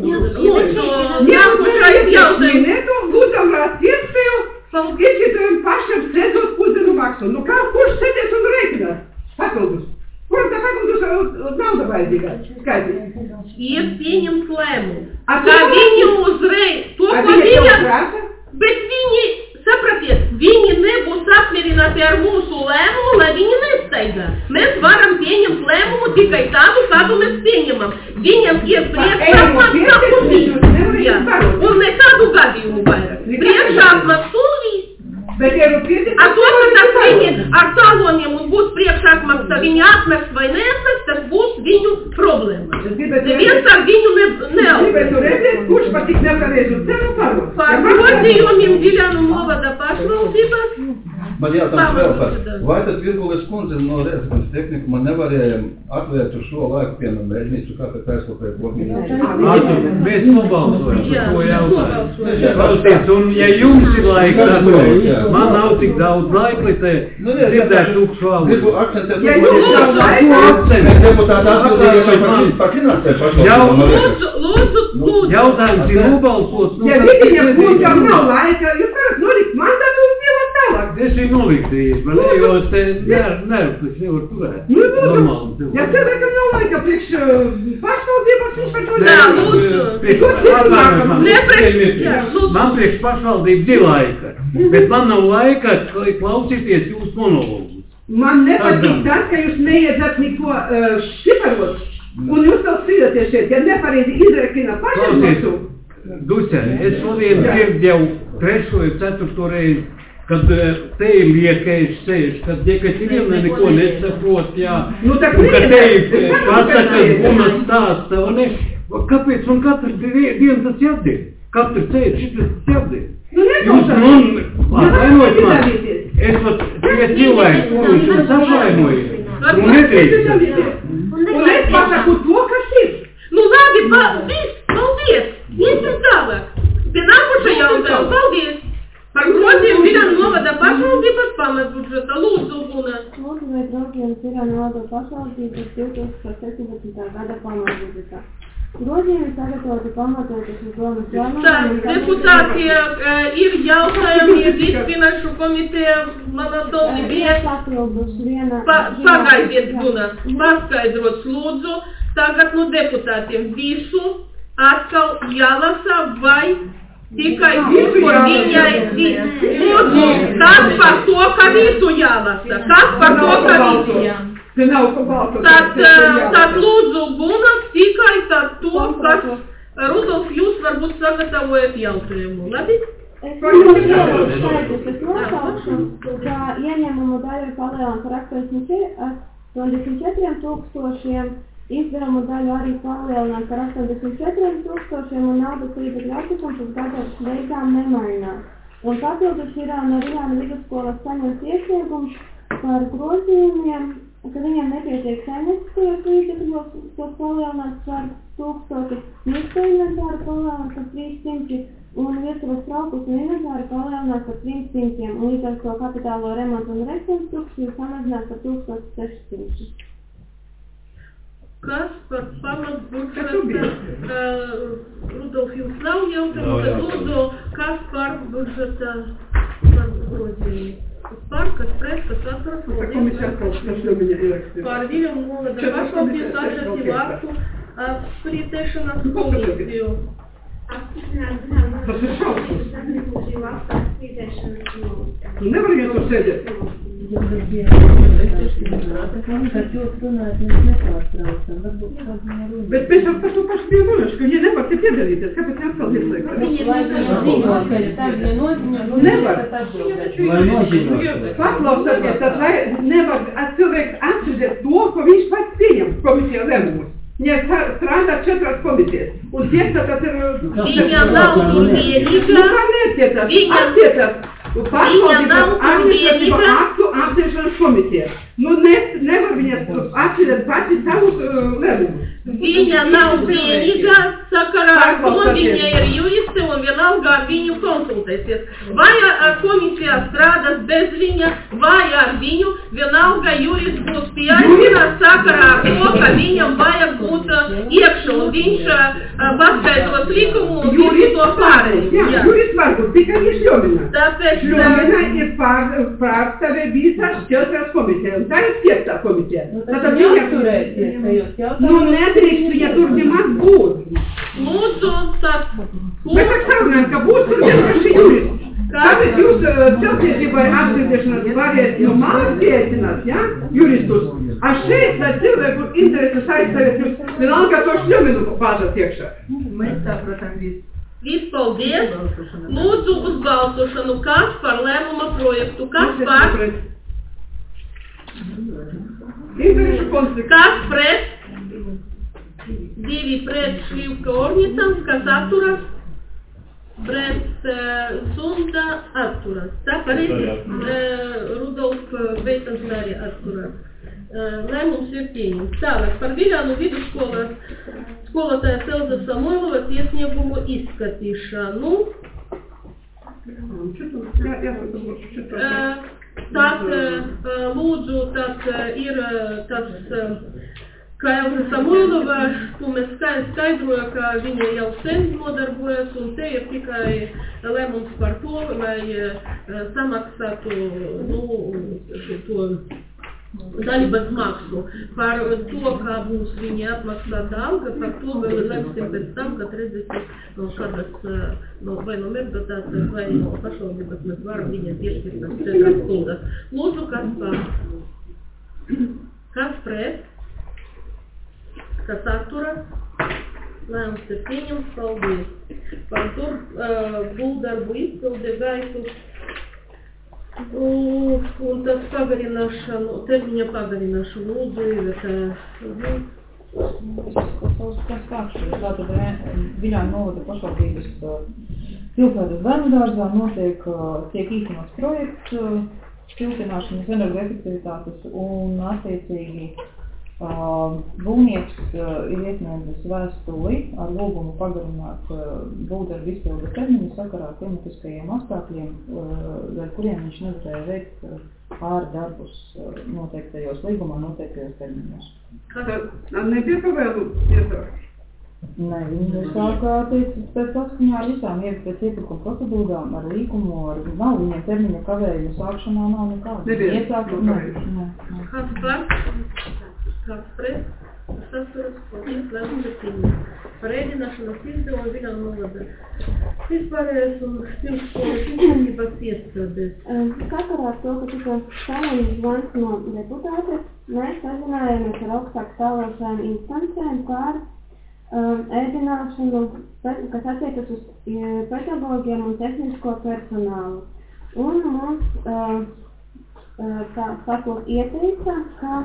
Lūdzu, nākošais jautājums.
Minētu, lūdzam rāt iespēju, iedzītājiem pašam sēdot pusdienu maksu. Nu kā, kurš sēdēs un rēķinās? Papildus. Kuram tā papildus nauda vajadzīgā? Skaidrs.
Ir pieņemts lēmums.
A,
Kā
tu-
viņi uzreiz, to,
A
ko
viņa tev
viņa,
prasa?
bet viņi, sapratiet, viņi nebūs apmierināti ar mūsu lēmumu, lai viņi nesteigā. Mēs varam pieņemt lēmumu tikai tādu, kādu mēs pieņemam. Viņam ir priekšapmaksa un viss. Jā, un nekādu gadījumu vairāk. Priekšapmaksa un viss.
Bet ja nu pietiek...
Ar to, ka tas viņi ar taloniem un būs priekšakmaksa, viņi atmeks vai neatmeks, tas būs viņu problēma. Neviens ar viņu ne, neatmeks.
Gribētu redzēt, kurš par tik nepareizu cenu parūs.
Par grozījumiem Viļānu novada pašvaldības.
Man jātājums vēl par, vai tad Virgulis kundze no Rēzeknes tehnikuma nevarēja atvērt uz šo laiku, piemēram, Rēznicu, kā pēc aizkopēja blokiem?
Mēs nobalsojam par to jautājumu. Klausies, un ja jums ir laika, tad man nav tik daudz laika, lai te dzirdēt tūkšu valodu.
Gribu akcentēt,
Ja jums nav laika,
deputāti atbildīgi par finansēm pašvaldībām.
Lūdzu, lūdzu, lūdzu.
Jautājums ir nobalsots.
ja viņiem kundam nav laika, jūs varat nolikt mandātu un dzīvot tālāk.
Es viņu noliktījis, man ne, jo te nervus nevar turēt.
Nu, lūdzu,
Normāli.
ja cilvēkam nav laika priekš pašvaldības, viņš var to
Jā,
darīt.
lūdzu.
Nepriekš, man priekš pašvaldības ir laika, bet man nav laika klausīties jūsu monologus.
Man nepatīk tas, ka jūs neiedzat neko uh, šiparot, un jūs vēl strīdaties šeit, ja nepareizi izrekina pašvaldību.
Duce, es šodien dzirdu jau trešo un ceturto reizi, kad te ir liekais sēž, kad Jekaterina neko nesaprot, jā,
Nu, tak
un kad te ir
neiedzat,
pasakas bunas stāsta, un ne, kāpēc man katru dienu tas jādara? Katru ceļu šitas tas jādara?
Nu,
Jūs
neklausās.
man,
Nevarat
atvainojiet man,
izdarīties.
es pat tie cilvēki, kurus jūs apvainojiet, nu nedrīkst.
Un es pasaku to, kas ir.
Nu labi, pa, viss, paldies. Iesim tālāk. Pie nākošā jautājuma, paldies. Par grozījumu Viļānu novada pašvaldības pamatbudžeta. Lūdzu, Guna.
Lūdzu, vai grozījums Viļānu novada pašvaldības divtūkstoš septiņpadsmitā gada pamatbudžetā. Grozījumi sagatavoti pamatoties uz domas
Tā,
lēmumiem.
deputāti, ir jautājumi, Vispinašu komiteja, Manadoli bija.
Papildus viena...
Pa, pagaidiet, Guna, paskaidrots lūdzu. Tagad no deputātiem visu atkal jālasa vai tikai visu, kur viņai lūdzu, kas par to, ka visu jālasa, kas par to, ka visu.
Te nav ko balsot.
Tad, tad lūdzu, Guna, tikai tad to, kas, Rudolf, jūs varbūt sagatavojat jautājumu, labi?
Es domāju, ka skaidrs, es nosaukšu, ka ieņēmumu daļa ir palielināta par astoņdesmit četriem tūkstošiem, izdevumu daļu arī palielināt par astoņdesmit četriem tūkstošiem un naudas līdzekļu apjoms uz gada beigām nemainās. Un papildus ir no Viļānu vidusskolas saņemts iesniegums par grozījumiem, ka viņiem nepietiek saimnieciskajos līdzekļos, tos palielināts par tūkstoti, miska inventāru palielināts par trīssimti un virtuves traukus un inventāru palielināts par trīssimtiem un līdz ar to kapitālo remontu un rekonstrukciju samazināts par tūkstoši sešsimti.
Kas par pamatbudžeta, uh, Rudolf, jums nav jautājumu, tad lūdzu, kas par budžeta par grozījumu? Par, kas pret, kas atturas, par Viļānu novada pašvaldības administratīvu aktu apspriedēšanas komisiju.
Tas ir šausmas. Tu nevari jau tur sēdēt. Bet mēs jau par to pašu bija runājuši, ka viņi nevar te piedalīties. Kāpēc neatkal ieslēgt? Nevar. Paklausāties, tad lai nevar cilvēks atšķirties to, ko viņš pats pieņem komisijā lēmumus. Viņa strādā četrās komisijas. Un tiesa tas ir...
Viņa nav tur vienīgā.
Nu, kā netiecas? Attiecas. Pašvaldības administratīva aktu apspriešanas komisija. Nu, ne, nevar viņa atšķirēt paši savus uh, lēmumus.
Viņa nav vienīgā sakarā ar to, viņa ir juriste un vienalga ar viņu konsultēsies. Vai ar komisijā strādās bez viņa, vai ar viņu vienalga jurists būs pieaicina sakarā ar to, ka viņam vajag būt iekšā un viņš paskaidros likumu un visu to pārējiem.
Jā, jurists var būt, tikai viņš Ļomina.
Tāpēc...
Ļomina ir pār, pārstāvē visas četras komisijas. Tā ir piekta komisija. Tātad viņa
turēties tajos jautājumos.
Nu, nedrīkst viņa tur nemaz būt.
Lūdzu, tad...
Mēs tak sarunājam, ka būs tur vienkārši jurists. Tāpēc jūs celtniecībai apspriedēšanas variet no malas piecināt, ja, juristus. A šeit, lai cilvēku intereses aizstāvēt, jūs vienalga to Ļominu bāžat iekšā.
Mēs saprotam visu.
Viss paldies. Lūdzu uz balsošanu. Kas par lēmuma projektu? Kas par? Kas pret? Divi pret Šļivka Orņicam. Kas atturas? Brents Sunda atturas. Tā pareizi? Rudolf Veitans arī atturas. Lēmums ir pieņemts. Tālāk par Viļānu vidusskolas skolotājas Elzas Samoilovas iesniegumu izskatīšanu. Tad lūdzu, tad ir tas, kā Elza Samoilova, ko mēs skaidroja, ka viņa jau sen nodarbojas, un te ir tikai lēmums par to, lai samaksātu, nu, to dalības maksu. Par to, kā būs viņa atmaksāta alga, par to vēl lemsim pēc tam, kad redzēsim no kādas, no, vai no mērdotātes, vai no pašvaldības mēs varam viņa piešķirtas centrās skoldas. Lūdzu, kas par? Kas pret? Kas atturas? Lēmums ir pieņemts, paldies. Par to uh, būvdarbu izpildi gaitu. Un tas pagarināšanu, termiņa pagarināšanu, lūdzu, Iveta.
Tas sākšu, tātad Viļānu novada pašvaldības pilsētas bērnu dārzā notiek, tiek īstenots projekts siltināšanas energoefektivitātes un attiecīgi Uh, būvnieks uh, ir iesniedzis vēstuli ar lūgumu pagarināt uh, būvdarbu izpildes termiņu sakarā klimatiskajiem apstākļiem, uh, ar kuriem viņš nevarēja veikt uh, ārdarbus uh, noteiktajos līgumā noteiktajos termiņos.
Nebija pavēlu iesākt?
Nē, viņi sākā pēc saskaņā ar visām pēc iepirkuma procedūrām, ar līgumu, ar nav viņiem termiņa kavējumu sākšanā nav nekāda.
Nebija?
Iesāka, nē, nē, nē.
Kas par? Kas pret? Kas atturas? Paldies, lēmums ir pieņemts. Par ēdināšanas izdevumu Viļānu novada vispārējais un pirmsskolas izglītības iestādes.
Sakarā ar to, ka tika saņemts zvans no deputātes, mēs sazinājāmies ar augstāk stāvošajām instancēm par um, ēdināšanu, kas attiecas uz pedagogiem un tehnisko personālu. Un mums uh, uh, tā sakot ieteica, ka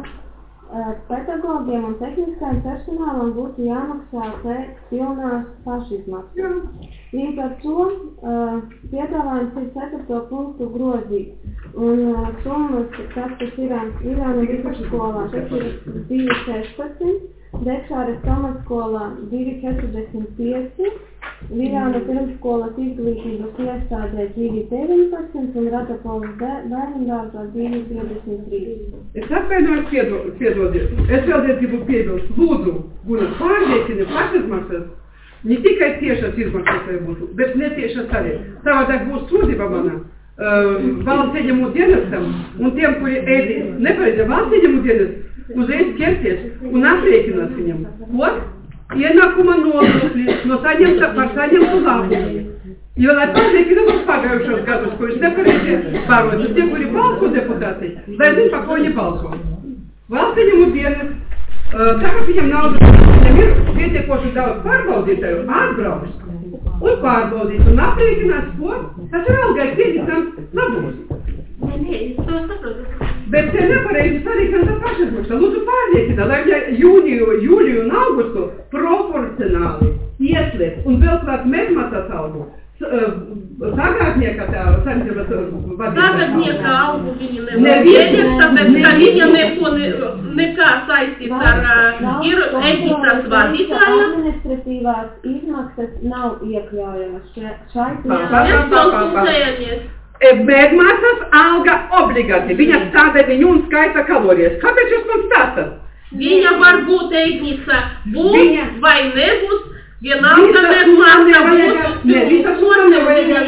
pedagogiem un tehniskajam personālam būtu jāmaksā pēc pilnās pašizmaksas. Līdz ar to uh, piedāvājums ir ceturto punktu grozīt. Un uh, summas, kas tas ir Viļānu vidusskolā, tas ir divi sešpadsmit, Dekšāres pamatskolā divi četrdesmit pieci, Viļānu pirmsskolas izglītības iestādē divi deviņpadsmit un Ratapolas bērnudārzā divi divdesmit trīs.
Es atvainojos, piedodiet. Es vēlreiz gribu piebilst. Lūdzu, būtu pārliecini pašizmaksas, ne tikai tiešas izmaksas vai būtu, bet netiešas arī. Savādāk būs sūdība mana uh, valsts ieņemu dienestam un tiem, kuri ēdīs nepareizi valsts ieņemu dienestu, uzreiz ķerties un aprēķināt viņam. Ko? Ienākuma nodokļi no saņemta par saņemtu labumu. Jo, lai pārliekina mums pagājušos gadus, ko viņš nepareizi pārodas, tie, kuri balso deputāti, lai zin, pa ko viņi balso. Valsts ieņemu dienas, uh, tā kā viņam naudas, viņam ir pietiekoši daudz pārbaudītāju, atbrauks un pārbaudīt un aprēķināt, ko? Tas ir algai piedīstams labums.
Nē, nē, es to saprotu.
Bet te nepareizi sarīkanta pašizmaksā. Lūdzu pārliecina, lai viņa jūniju, jūliju un augustu proporcionāli ieslēgt un vēl klāt medmaksas algu. Sagādnieka tā saimniecības vadītājā.
Sagādnieka algu viņi nevar ieņemt, tāpēc, ka viņa neko, ne, nekā saistīts ar ir ēdītas vadītāja.
Administratīvās izmaksas nav iekļaujamas šai.
Mēs konsultējamies.
Medmaksas alga obligāti. Viņa stāda viņu un skaita kalorijas. Kāpēc jūs man stāstat?
Viņa var būt ēdnīca, būs
Viņa...
vai nebūs. Vienalga medmāsa būs.
Ne, visas man nevajag.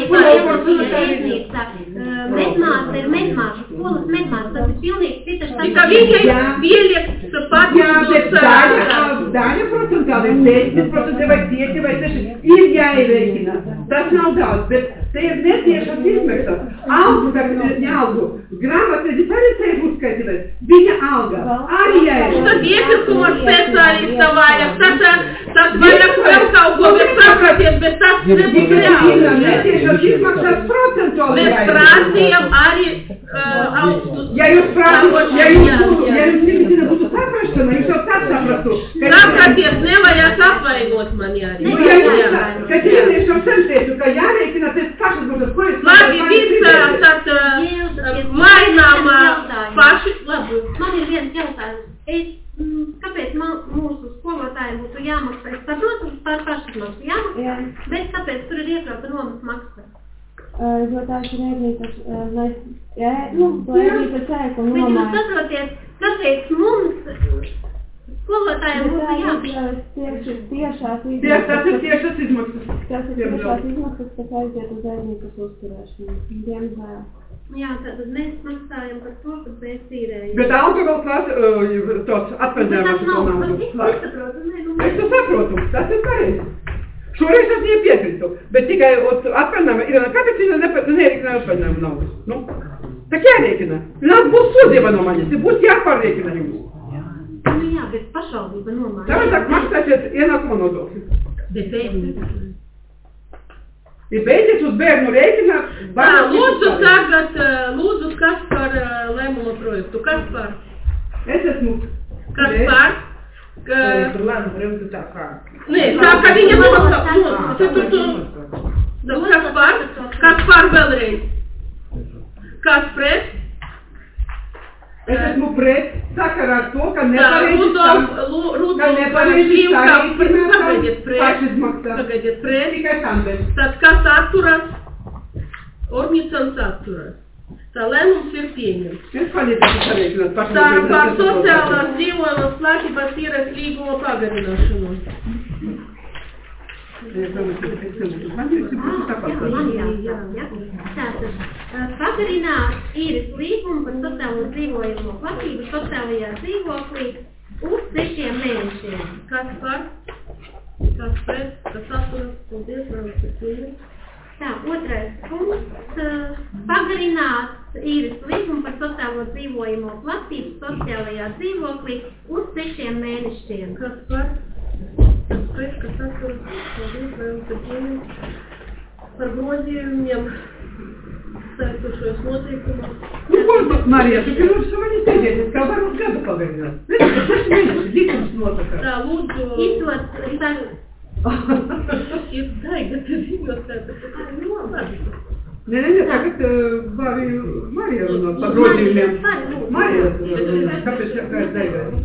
Medmāsa ir medmāsa, skolas medmāsa, tas ir pilnīgi citas.
Tika viņai pieliekts papildus.
Jā, bet daļa, daļa procentāli, desmit procenti vai pieci vai seši, ir jāierēķina. Tas nav daudz, bet te ir netiešas izmaksas. Algu, bet ne algu. Grāmatvedis arī te ir uzskaitītais. Viņa alga arī jāierēķina.
Tad iepirkuma speciālista vajag, tad, tad vajag vēl kaut ko, bet sapratiet, bet tas nebūs reāli.
Netiešas izmaksas procentuāli.
Bet prasījam arī uh, augstus.
Ja jūs prasījat, ja jūs būtu, ja jūs nemedina būtu saprašana, jūs jau tā saprastu.
Sapratiet, nevajag apvainot mani arī.
Nu, ja jūs, ka tiešām centiešu, ka jārēķina pēc pašas būtas, ko es...
Labi, viss tad uh, mainām paši...
Labi, man ir viens jautājums. Es, m, kāpēc man, mūsu skolotājiem būtu jāmaksā? Es saprotu, par pašizmaksu jāmaksā,
Jā.
bet kāpēc tur ir iekļauta nomas maksa?
Uh, jo tās ir ēdītas, uh, lai, jā, nu, to ēdītas ēku
Bet jūs
nomāja.
saprotiet, kāpēc mums skolotājiem būtu jāmaksā?
Tieši tiešās
Tieši, tas ir
izmaksas,
tiešas izmaksas.
tas ir tiešās izmaksas, kas aiziet uz ēdītas uzturēšanu. Diemžēl.
Jā, tad mēs maksājam par to, ka mēs īrējam.
Bet alga vēl klāt, uh, tos atvaļinājumās
Tas nav,
naudu.
es nesaprotu, ne, nu,
Es to saprotu, tas ir pareizi. Šoreiz es viņai piekrītu, bet tikai atvaļinājumā, Irina, kāpēc viņa nerēķina atvaļinājumu naudas? Nu, tak jārēķina. Nāc būs sodība no manis, būs jāpārrēķina jums.
nu jā, bet pašvaldība nomāja.
Tagad tak maksāsiet ienākuma nodokli.
Bet beidzot.
Ja beidziet uz bērnu rēķina,
Tā, lūdzu tagad, uh, lūdzu, kas par uh, lēmuma projektu? Kas par?
Es esmu.
Kas par? Ka...
Par lēmumu projektu tā kā.
Nē, tā kā viņa nosaka, nu, tu, tu, tu, tu, kas par? Kas par vēlreiz? Kas pret?
Es esmu pret sakarā ar to, ka
Tā,
nepareizi
Rudolf,
tam,
Lu-
ka
Rudolf,
nepareizi
Šīvka,
sarīķināt
tagadiet pret,
pašizmaksā.
tagadiet pret,
Tikai tandēļ.
tad kas atturas? Orņicans atturas. Tā lēmums ir pieņemts.
Es palīdzīšu sarīķināt
Tā
pašizmaksā.
par sociālās dzīvojumās platības īres līguma pagarināšanu.
Es domāju, ka es domāju, man ir būtu tāpat.
Man jāsaka, ja? Tātad, uh, pagarināt īres līgumu par sociālo dzīvojumu platību sociālajā dzīvoklī uz sešiem mēnešiem.
Kas par? Kas pret? Kas atturas? Paldies, vēlas ir pieņemts.
Tā, otrais punkts. uh, Pagarināt īres līgumu par sociālo dzīvojumu platību sociālajā dzīvoklī uz sešiem mēnešiem.
Kas par? Kas pret? Kas atturas? Paldies, vēlas ir pieņemts. Par grozījumiem saistošos noteikumus.
Nu, ko, Marija, tu pirms savā nesēdēties, kā var uz gadu pagarināt? Redz, ka seši mēneši likums nosaka.
Tā, lūdzu.
Izdot saru.
Ir tagad ziņot tātad, ka tas ir labi.
Nē, nē, nē, tagad uh, var arī Marija runāt par grozījumiem. Marija runāt, kāpēc kā ir daigā?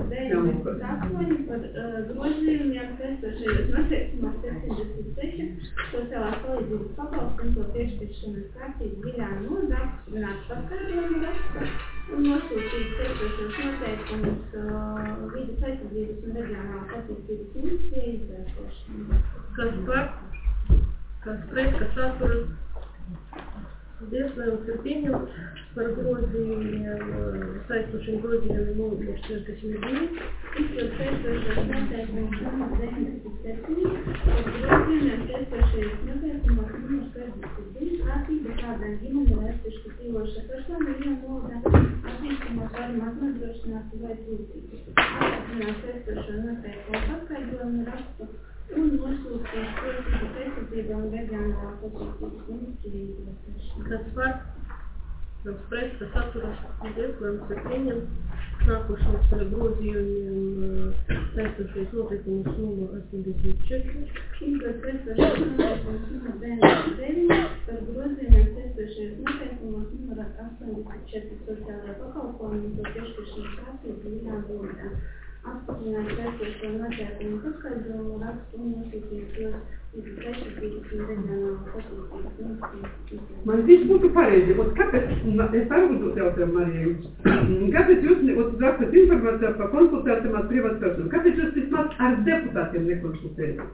Astoņi par uh, grozījumiem, saistošajos noteikumos septiņdesmit seši sociālās palīdzības pabalstiem to piešķiršanas kārtību dziļā nodarbs, runāt paskaidrojumu raksta un nosūtīt saistošos noteikumus uh, vides aizsardzības un reģionālās attīstības ministrija izvērtēšanu.
Kas par? Kas pret? Kas atturas? Paldies, vēlas ir pieņemts. Par grozījumiem, saistošiem grozījumiem lūdzu šķirkas ir
Izpildu saistošos noteikumus numur deviņdesmit septiņi, par grozījumiem saistošajos noteikumus numur sešdesmit divi, kārtība kādām ģimene vērstiski dzīvoša persona iemūda, attīstumos varam atnodrošināt vai dzīvības. Attīstumās saistošo noteikumu paskaidrojumu rakstu un nosūtīt tiesības aizsardzību un reģionālās attīstības ministrija izvērtēšanu.
Kas par? Kas pret? Kas atturas? Paldies, vēlas ir pieņemts. Nākošais par grozījumiem saistošais noteikumus numur astoņdesmit četri.
Izpildu saistošos noteikumus numur deviņdesmit deviņi, par grozījumiem saistošajos noteikumus numur astoņdesmit četri sociālajā pakalpojumā to piešķiršanas kārtību dziļā nodarbā. Apstiprināt saistošo noteikumu paskaidrojumu rakstu un nosūtīt tos vidas aizsardzības un reģionālās attīstības ministrijas.
Man viss būtu pareizi. Ot, kāpēc, es varu uzdot jautājumu Marijai, kāpēc jūs ot, rakstat informāciju par konsultācijām ar privātpersonu? Kāpēc jūs vismaz ar deputātiem nekonsultējat?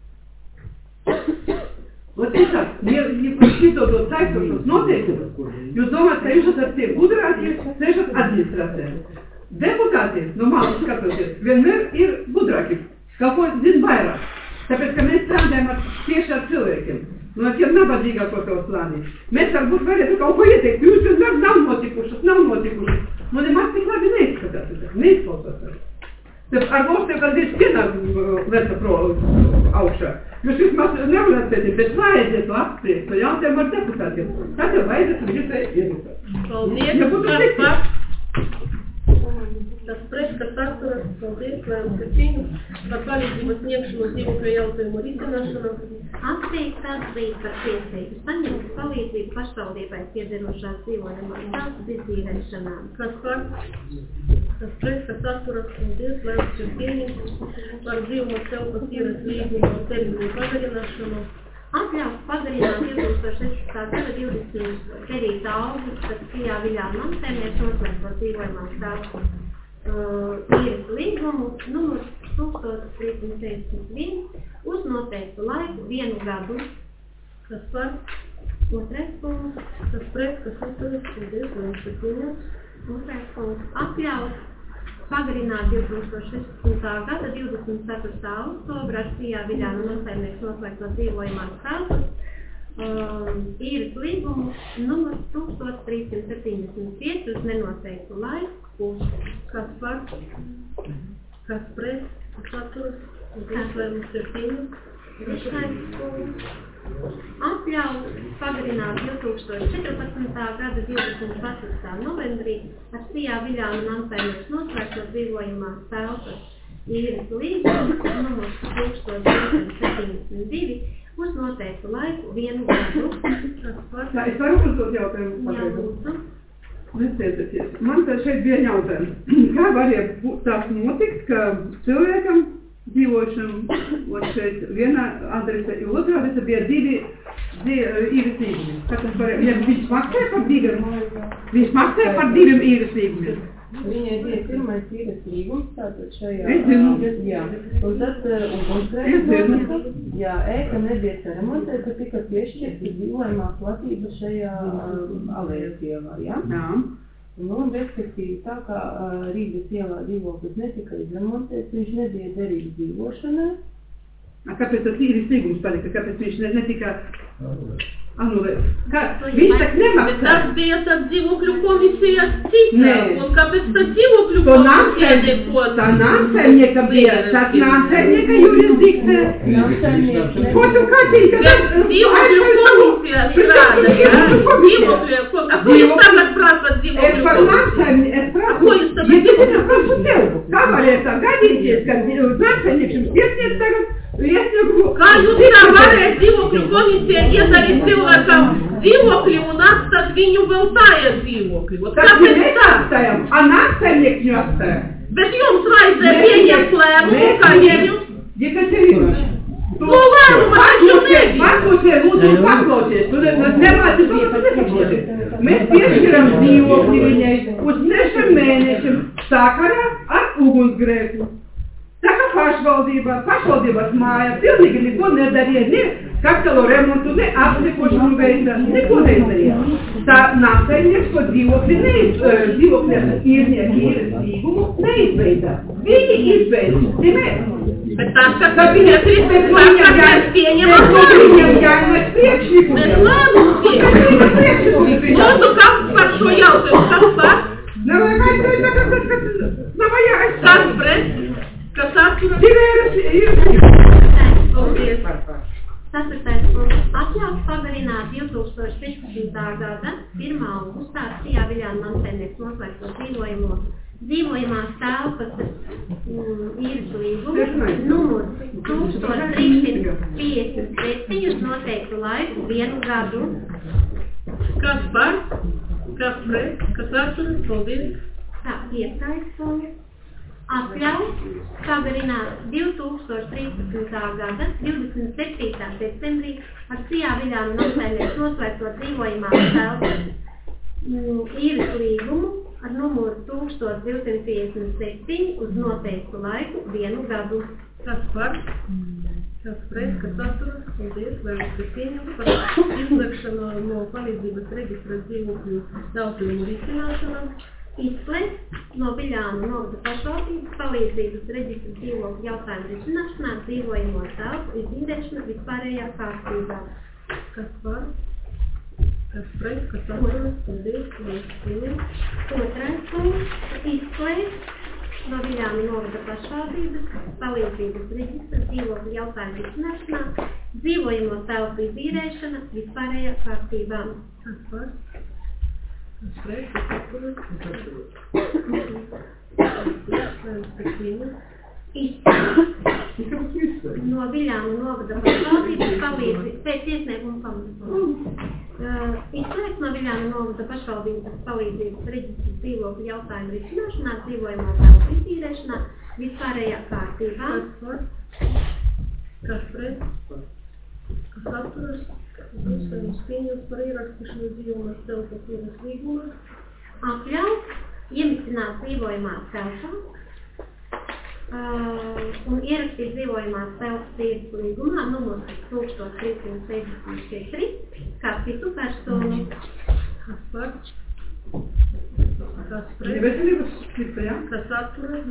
Ot, tiešām, ja jūs izdodot saistošos noteikumus, jūs domājat, ka jūs esat tie gudrākie, sēžat administrācijā. Deputāti, no malas skatoties, vienmēr ir gudrāki, kaut ko zin vairāk. Tāpēc, ka mēs strādājam ar tieši ar cilvēkiem. No tiem nabadzīgāko to slānī. Mēs varbūt varētu kaut ko ieteikt. Jūs jau darbi nav notikušas, nav notikušas. Nu, nemaz tik labi neizskatās. Neizklausās. Tad ar mums tev kādreiz pienāk vērta pro augšā. Jūs vismaz nevarat pētīt, bet vajadzētu apspriest to jautājumu ar deputātiem. Tad jau vajadzētu viņus iedukāt.
Paldies,
Ja būtu
kas par... Tas pret, kas atturas, paldies, lēmums ir pieņemts par palīdzības sniegšanu dzīvokļu jautājumu risināšanu.
Atteikts atzīst par tiesību saņemt palīdzību pašvaldībai piederošās dzīvojamās telpas izīrēšanā.
Kas par? Tas pret, kas atturas, paldies, lēmums ir pieņemts par dzīvojamās telpas īres līgumu termiņu pagarināšanu.
Atļauts pagarināt divtūkstoš sešpadsmitā gada divdesmit devītā augusta Sijā Viļā Namsēmnieks noslēgto dzīvojamās telpas uh, īres līgumu numur tūkstoš trīssimt sešdesmit viens uz noteiktu laiku vienu gadu.
Kas par?
Otrais punkts.
Kas pret, kas atturas, paldies, lēmums ir pieņemts.
Otrais punkts. Atļauts pagarināt divtūkstoš sešpadsmitā gada divdesmit ceturtā oktobra ar Sijā Viļā Namsēmnieks noslēgto dzīvojamās telpas um, īres līgumu numur tūkstoš trīssimt septiņdesmit pieci uz nenoteiktu laiku.
Kas par? Kas pret, kas atturas, paldies, lēmums ir pieņemts.
Trešais punkts. Atļauts pagarināt divtūkstoš četrpadsmitā gada divdesmit ceturtā novembrī ar Sijā Viļā Namsēmnieks noslēgto dzīvojamās telpas īres līgumu numur tūkstoš divsimt septiņdesmit divi uz noteiktu laiku vienu gadu.
Tā, es varu uzdot jautājumu?
Jā, lūdzu.
Nestiedzieties. Man tā šeit bija jautājums. Kā varētu būt tās notikt, ka cilvēkam dzīvošam, un šeit viena adrese, otra adrese bija divi īres līgumi. Kā tas varēja? Ja viņš maksāja par diviem? Viņš maksāja par diviem īres līgumiem.
Viņai bija pirmais īres līgums, tātad šajā...
Es zinu.
Jā, un tad ugunsgrēks, jā, ēka nebija ceremontēta, tika piešķirta dzīvojamā platība šajā alējas ielā, jā?
Jā.
Nu, un respektīvi, tā kā uh, Rīgas ielā dzīvoklis netika izremontēts, viņš nebija derīgs dzīvošanai.
Kāpēc tas īres līgums palika? Kāpēc viņš ne, netika anulēts? Kā? Viņš tak nemaksā?
Tas bija tad dzīvokļu komisijas cita.
Nē.
Un kāpēc tas dzīvokļu komisija neko?
Tā nāmsaimnieka bija, tas nāmsaimnieka jurisdikcija. Ko tu kācīji?
Dzīvokļu komisija strāda, jā? Dzīvokļu komisija. Ko jūs tagad prasat dzīvokļu komisija?
Es par nāmsaimnieku, es prasu.
Ko jūs tagad?
Ja es prasu tev, kā varētu tā gadīties, ka nāmsaimniekšiem iesniedz tagad liesniegumu?
Kā jūs tā varētu dzīvokļu komisija iedarīt cilvēkam dzīvokļi un atstāt viņu vēl tāja dzīvokļi?
Tas mēs atstājam, a nāmsaimnieks viņu atstājam.
Bet jums vajadzēja pieņemt lēmumu, kā jums?
Jekaterina.
Nu, lēmumu taču nebija.
Paklausies, lūdzu, paklausies. Tu nemāci, tu nepaklausies. Mēs piešķiram dzīvokļi viņai uz nešiem mēnešiem sakarā ar ugunsgrēku. Tā kā pašvaldībā, pašvaldības māja pilnīgi neko nedarīja, ne kapitalo remontu, ne apsekošanu veida, neko neizdarīja. Tā nāmsaimnieks to dzīvokļi neiz, dzīvokļi īrnieki īres līgumu neizveida. Viņi izveida.
Bet tā, ka viņa kristē, ka mēs pieņemam
viņam jāņem priekšlikumu.
Mēs lēmumu pieņemam. Lūdzu, kas par šo jautājumu? Kas par?
Nav vajag aizstāvēt, tā kā tas, kas nav vajag aizstāvēt.
Kas pret? Kas atturas?
Divēras ir.
Paldies.
Ceturtais punkts. Atļauts pagarināt divtūkstoš sešpadsmitā gada pirmā augustā Sijā Viļā Namsēmnieks noslēgto dzīvojamo dzīvojamās telpas mm, īres līgumu numur tūkstoš trīssimt piecdesmit septiņi uz noteiktu laiku vienu gadu.
Kas par? Kas pret? Kas atturas? Paldies.
Tā, piektais punkts. Atļauts pagarināt divtūkstoš trīspadsmitā gada divdesmit septītā septembrī ar Sijā Viļā Namsēmnieks noslēgto dzīvojamās telpas mm, īres līgumu ar numuru tūkstoš divsimt piecdesmit septiņi uz noteiktu laiku vienu gadu.
Kas par? Kas pret? Kas atturas? Paldies, lēmums ir pieņemts par izslēgšanu no palīdzības reģistra dzīvokļu jautājumu risināšanā.
izslēgt no Viļānu novada pašvaldības palīdzības reģistra dzīvokļu jautājumu risināšanā dzīvojamo telpu izīrēšana vispārējā kārtībā.
Kas par? Kas pret? Kas atturas? Paldies, paldies.
Otrais punkts - izslēgt no Viļānu novada pašvaldības palīdzības reģistra dzīvokļu jautājumu risināšanā dzīvojamo telpu izīrēšana vispārējā kārtībā.
Kas par? Kas pret? Kas atturas?
No Viļānu novada pašvaldības palīdzības pēc iesnieguma pamatas. Uh, izslēgt no Viļānu novada pašvaldības palīdzības reģistra dzīvokļu jautājumu risināšanā dzīvojamo telpu izīrēšanā vispārējā kārtībā.
Kas par? Kas pret? Kas atturas? Uzskatījums pieņems par ierakstīšanu dzīvojamās telpas ieras līgumā.
Atļaut iemitināt dzīvojamās telpās uh, un ierakstīt dzīvojamās telpas ieras līgumā numur tūkstoš trīssimt sešdesmit četri kā citu personu.
Kas par? Kas pret? Kas atturas?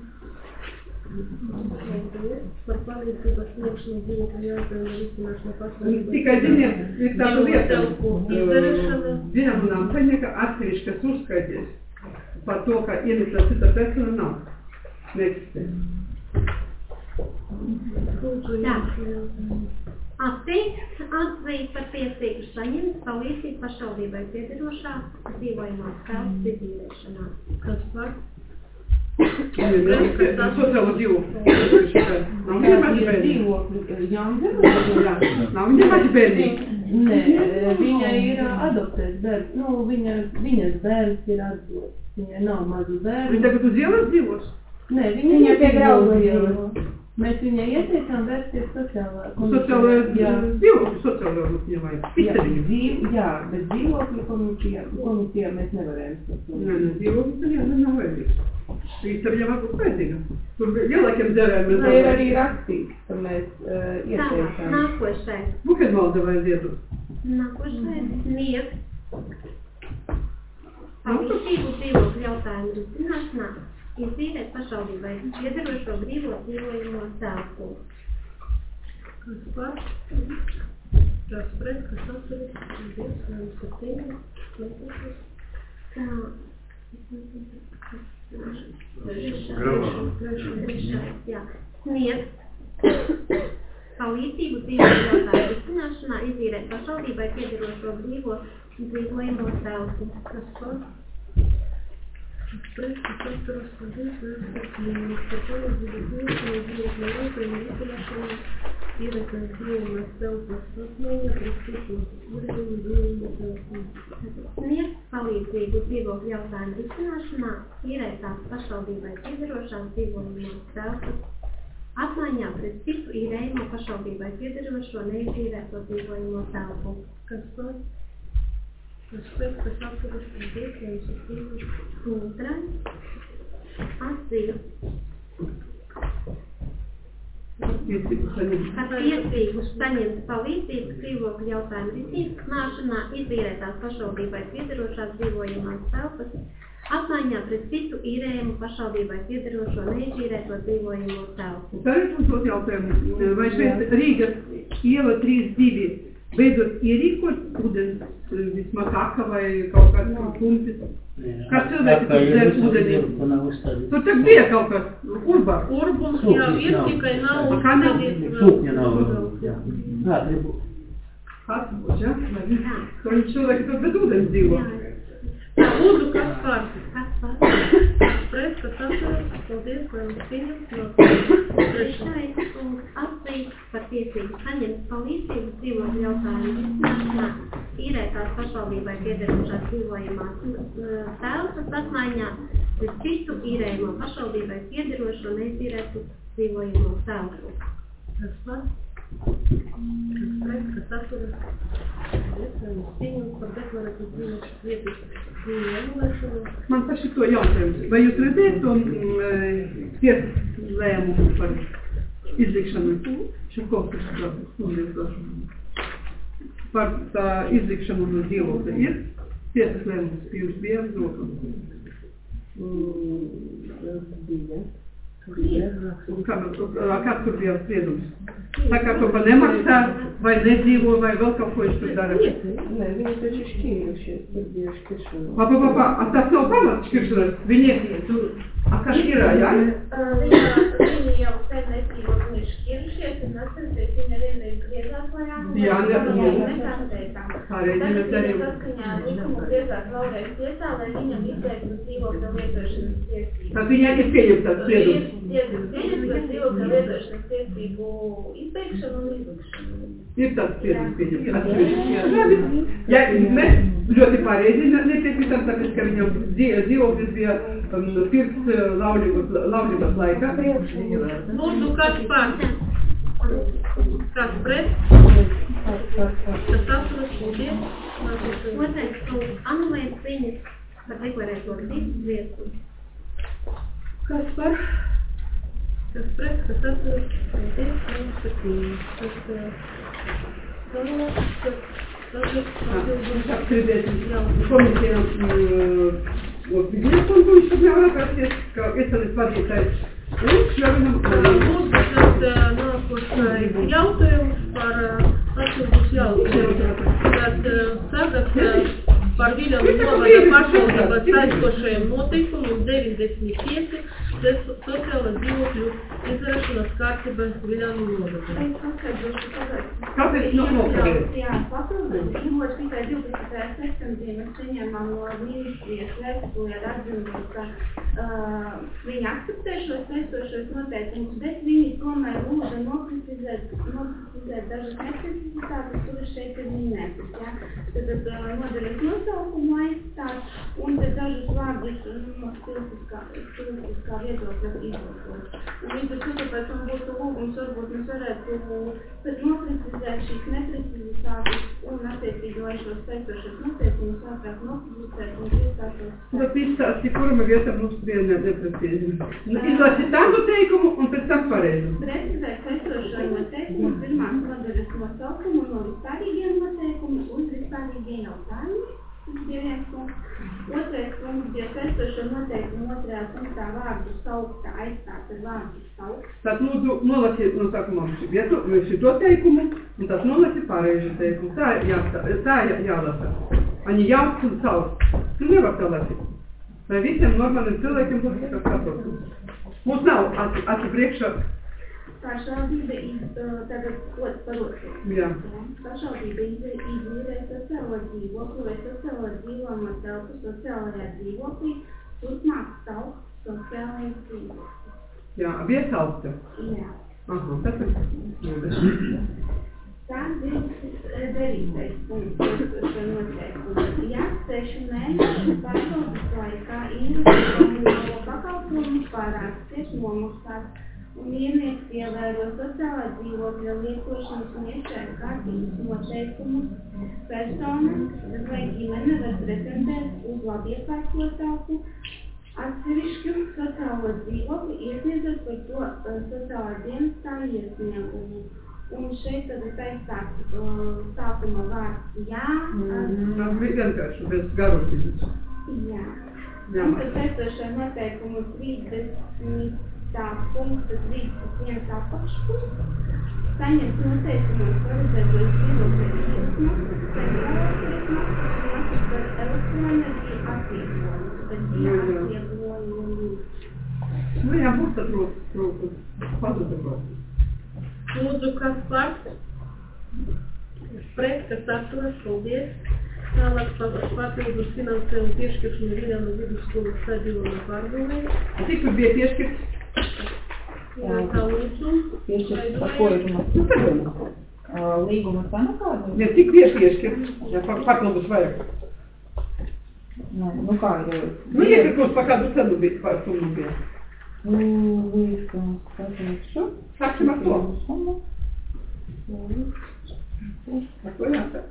Par palīdzības sniegšanu dzīvokļu jautājumu risināšanu pašvaldībai.
Tikai ziniet, ir tāda lieta,
izdarīšana.
Zinām, paņēka atsevišķas uzskaities par to, ka iemesla cita persona nav. Neeksistē.
Jā. Atteikt, atzīt par tiesību saņemt palīdzību pašvaldībai piederošā dzīvojamās telpas izīrēšanā.
Kas par?
Sociālo dzīvokļu. Nav ņemati bērni. Nav ņemati bērni.
Nē, viņa ir adoptēts bērns. Nu, viņa, viņas bērns ir atdots. Viņai nav mazu bērnu.
Viņa tagad uz ielas dzīvos?
Nē, viņa, viņa pie graudu ielas. Mēs viņai ieteicām vērsties sociālā
Sociālajā dzīvokļu, sociālajā komisijā vajag.
Jā, jā, bet dzīvokļu komisijā, komisijā mēs nevarējām.
Nē, nē, dzīvokļu komisijā nav vajadzīgs. Īstenībā varbūt vajadzīga. Tur lielākiem dzērēm mēs...
Tā ir arī rakstīts, ka mēs uh, ieteicām.
Tā, nākošais.
Buhenvalde vajadzētu.
Nākošais sniegt palīdzību dzīvokļu jautājumu risināšanā izīrēt pašvaldībai piederošo brīvo dzīvojamo telpu.
Kas par? Kas pret? Kas atturas? Paldies, vai septiņi?
Tā. Trešais, jā. Sniegt palīdzību dzīvokļu jautājumu risināšanā izīrēt pašvaldībai piederošo brīvo dzīvojamo telpu.
Kas par? Kas pret? Kas atturas? Paldies, vai septiņi? Par palīdzību dzīvokļu jautājumu risināšanā izīrēt dzīvojamās telpas atmaiņa pret citu brīvo dzīvojamo telpu.
Sniegt palīdzību dzīvokļu jautājumu risināšanā īrētās pašvaldībai piederošās dzīvojamās telpas apmaiņā pret citu īrējumu pašvaldībai piederošo neizīrēto dzīvojamo telpu.
Kas par? Kas pret? Kas atturas? Paldies, vai septiņi?
Otrais. Atzīt. Par tiesību saņemt palīdzību dzīvokļu jautājumu risināšanā izīrētās pašvaldībai piederošās dzīvojamās telpas apmaiņā pret citu īrējumu pašvaldībai piederošo neizīrēto dzīvojamo telpu.
Tā ir uzdot jautājumu, vai šeit Rīgas iela trīs divi beidzot ierīkot ūdens, vismaz aka vai kaut kāds punktis? Kā cilvēki tur dzēr ūdenī? Tur tak bija kaut kas, urba.
Urbums jau ir, tikai nav uzstādīts.
Sūkņa nav. Jā, tribu.
Atbūt, ja? Tur cilvēki tur bez ūdens dzīvo.
Tā, lūdzu, kas par?
Kas par?
Kas pret, kas atturas? Paldies, vai mums pieņems no
trešais punkts atzīt par tiesību saņemt palīdzību dzīvokļu jautājumu risināšanā īrētās pašvaldībai piederošās dzīvojamās telpas apmaiņā pret citu īrējumu pašvaldībai piederošo neizīrētu dzīvojamo telpu.
Kas par? Kas pret, kas atturas? Paldies, vai mums pieņems par deklaratīvu dzīvokļu vietas dzīvu anulēšanu?
Man par šito jautājums. Vai jūs redzējat to mm, tiesas lēmumu par izlikšanu Šakovskas par tā izlikšanu no dzīvokļa? Ir tiesas lēmums, ka jūs bija apzokam?
Bija. Bija.
Kā, kāds tur bija spriedums? Tā kā to pa nemaksā, vai nedzīvo, vai vēl kaut ko viņš tur dara?
Nē, viņi taču šķīrušies, tur bija šķiršanos.
Pa, pa, pa, pa, a tas nav pamats šķiršanos? Viņi, tu, a kā šķirā, jā?
Viņi jau sen nedzīvo, viņi ir šķirušies, un atcerieties, viņa vienreiz griezās lajā.
Jā, ne,
Mēs atteicām.
Pārējiem
Tagad
mēs darījām.
viņa saskaņā likumu griezās vēlreiz tiesā, lai viņam izteiktu dzīvokļa lietošanas tiesību.
Tad viņai ir pieņemts tāds spriedums.
Tiesas pieņemts par dzīvokļa lietošanas tiesību izteikšanu un izlikšanu.
Ir tāds spriedums pieņemts. Labi. Ja, mēs ļoti pareizi nepiekrītam, tāpēc, ka viņam dzīvoklis bija um, pirms laulības laikā.
Lūdzu, kas par? Kas pret? Tas atturas paldies.
Otrais punkts. Anulēt viņas par deklarēto dzīves vietu.
Kas par? Kas pret? Kas atturas paldies. Kas
Komisija отбили конкурс, объявила как iesaist vadītājs. Un šļavinam...
Lūdzu, tad nākošais jautājums par atšķirības jautājumu. Tad tagad par Viļavu novada pašvaldības saistošajiem noteikumiem deviņdesmit pieci sociāla dzīvokļu izrašanas kārtība Viļavu novada.
Kāpēc nav nokavēts?
Jā, papildus, ņemot tikai divpadsmitajā septembrī mēs saņēmām no ministrijas vēstuli ar atzinumu, ka uh, viņi akceptē šos saistošos noteikumus, bet viņi tomēr lūdza noprecizēt, noprecizēt dažas neprecizētātas, kuras šeit ir minētas. Ja? Tad uh, nodaļas nosaukumu aizstāt un tad dažus vārdus no stilistiskā, stilistiskā viedokļa izlūkot. Un līdz ar to, tāpēc man būtu lūgums, varbūt mēs varētu tad noprecizēt šīs neprecizitātes un attiecīgi, lai šos saistošos noteikumus ātrāk nopublicēt un iestātos.
Tad izstāsti, kurama vieta mums bija neprecīzi. Izlasi tādu teikumu un pēc tam pareizi.
Precizēt saistošo noteikumu pirmās nodaļas nosaukumu no vispārīgiem noteikumiem un vispārīgiem jautājumiem. Tas bija viens punkts. Otrais punkts bija saistošo noteikumu otrajā punktā vārdu saukta aizstāt ar vārdu saukt.
Tad lūdzu nolasi no sākumā vietu, šito teikumu un tad nolasi pārējuši teikumu. Tā, jā, tā jā, jālasa. Они jauc un sauc. Tu nevar tā lasīt. Lai visiem normāliem cilvēkiem būtu kā saprotams. Mums nav acu priekšā.
Pašvaldība tagad kods par otru.
Jā.
Pašvaldība izvīrē sociālo dzīvokli vai sociālo dzīvojamo telpu sociālajā dzīvoklī, turpmāk saukt sociālajā dzīvokli.
Jā, viesaukta.
Jā.
Aha, tas ir.
Tā divdesmit devītais punkts šo noteikumu. Ja sešu mēnešu pārbaudas laikā individuālo pakalpojumu pārāksties nomaksās un ienieks ievēro sociālā dzīvokļa lietošanas un iekšējās kārtības noteikumus, persona vai ģimene var pretendēt uz labiekārtotāku atsevišķu sociālo dzīvokli, iesniedzot par to sociālā dienestā iesniegumu. Un šeit tad ir aizstāts uh, sākuma vārds jā.
Tas bija vienkārši bez garotības.
Jā. Un tad saistošā noteikumu trīsdesmitā punkta trīsdesmit viens apakšpunkts. Saņemt noteikumos paredzētos dzīvokļu izmaksu, centrālās izmaksas, maksas par elektroenerģiju atvieglojumu. Tad bija atvieglojumu.
Nu jā, būs tad trūkus. Pazudumās.
Lūdzu, kas par? Pret, kas atturas, paldies. Tālāk papildus finansējumu piešķiršanu Viļavu vidusskolas stadionu pārbūvē.
Cik tur bija piešķirts?
Jā, tā lūdzu.
Piešķirts par ko ir runāt? Līguma cena kāda?
Ja cik bija piešķirts? Ja papildus vajag.
Nu, kā ir?
Nu, iepirkos pa kādu cenu bija, pār summu bija.
Nu, līgums, pateikšu.
Sāksim ar to. Ar to jāsāk.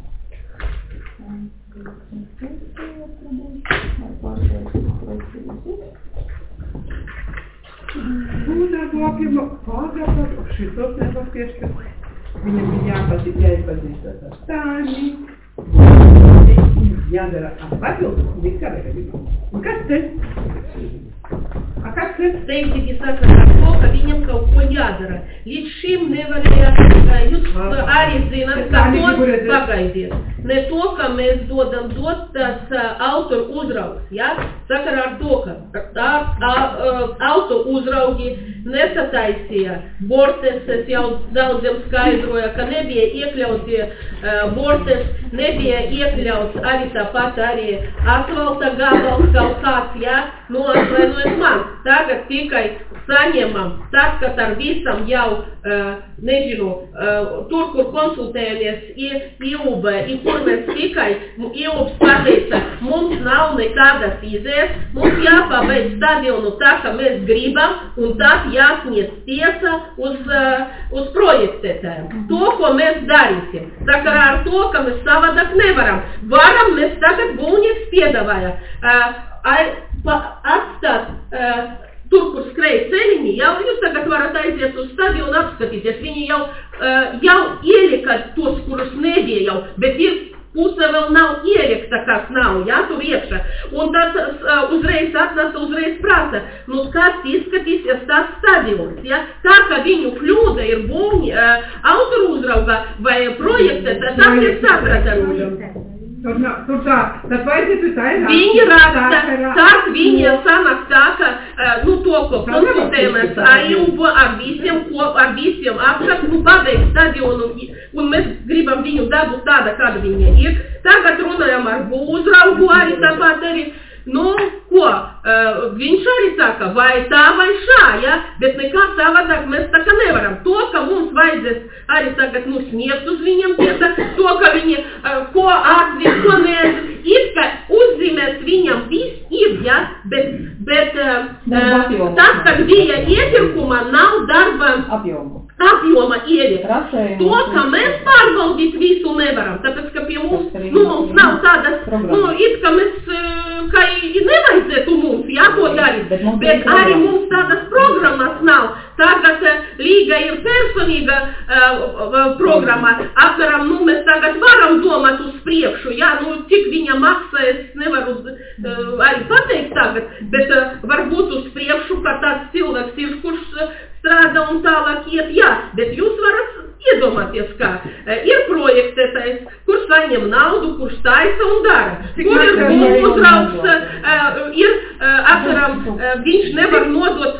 Būdāko apjoma pārgāpāt, šitos nevar piešķirt. Viņam bija jāpazīst, jāizpazīst ar stāži, jādara papildus, viss kā vajag. Un kas te? A kas te?
Steigdzīgi saka ar to, ka viņam kaut ko jādara. Līdz šim nevarēja, jūs arī zināt, ka to pagaidiet. Ne to, ka mēs dodam dot tas autoru uzraugs, ja? Sakarā ar to, ka tā, a, a, autoru uzraugi nesataisīja bortes, es jau daudziem skaidroju, ka nebija iekļauti uh, bortes, nebija iekļauts arī tāpat arī asfalta gabals kaut kāds, ja? Nu, atvainojiet man, tagad tikai saņemam, tad, kad ar visam jau, uh, nezinu, uh, tur, kur konsultējamies I U B, I kur mēs tikai, I U B pateica, mums nav nekādas izējas, mums jāpabeidz stadionu tā, ka mēs gribam, un tad jāsniedz tiesa uz, uh, uz projektētājiem. To, ko mēs darīsim, sakarā ar to, ka mēs savādāk nevaram. Varam, mēs tagad būvnieks piedāvāja uh, atstāt uh, tur, kur skrēja ceļiņi, jau jūs tagad varat aiziet uz stadionu un apskatīties. Viņi jau, uh, jau ielika tos, kurus nebija jau, bet ir puse vēl nav ielikta, kas nav, jā, tur iekšā. Un tad uh, uzreiz atnesa, uzreiz prasa, nu kāds izskatīsies tas stadions, jā. Tā, ka viņu kļūda ir būņi, uh, autoru uzrauga vai projekte, tad tas ir sapratami.
Tur, tur tā, tad vajadzētu tā ir
Viņi raksta, tad viņi sanāk tā, ka, nu, to, ko konsultējamies ar I U B, ar visiem, ko, ar visiem apskat, nu, pabeigt stadionu, un mēs gribam viņu dabūt tāda, kāda viņa ir. Tagad runājam ar uzraugu arī tāpat arī. Nu, ko, uh, viņš arī saka, vai tā vai šā, ja, bet nekā savādāk mēs tā kā nevaram. To, ka mums vajadzēs arī tagad, nu, sniegt uz viņiem tiesa, to, ka viņi, uh, ko atzīt, ko neatzīt, ir, ka uzzīmēs viņam viss ir, ja, bet, bet uh, uh, tas, kad bija iepirkuma, nav darba apjoma, apjoma ielikt. To, ka mēs pārvaldīt visu nevaram, tāpēc, ka pie mums, nu, mums nav tādas, nu, it, ka mēs, uh, ka nevajadzētu mums, jā, to darīt, bet, bet arī mums tādas programmas nav. Tagad uh, Līga ir personīga uh, programma, apmēram, nu, mēs tagad varam domāt uz priekšu, jā, nu, cik viņa maksā, es nevaru uh, arī pateikt tagad, bet uh, varbūt uz priekšu, ka tāds cilvēks ir, kurš uh, strādā un tālāk iet, jā, bet jūs varat iedomāties, kā uh, ir projektētais, kurš saņem naudu, kurš taisa un dara, kur ir būs uzraugs, uh, ir, uh, apmēram, uh, viņš nevar nodot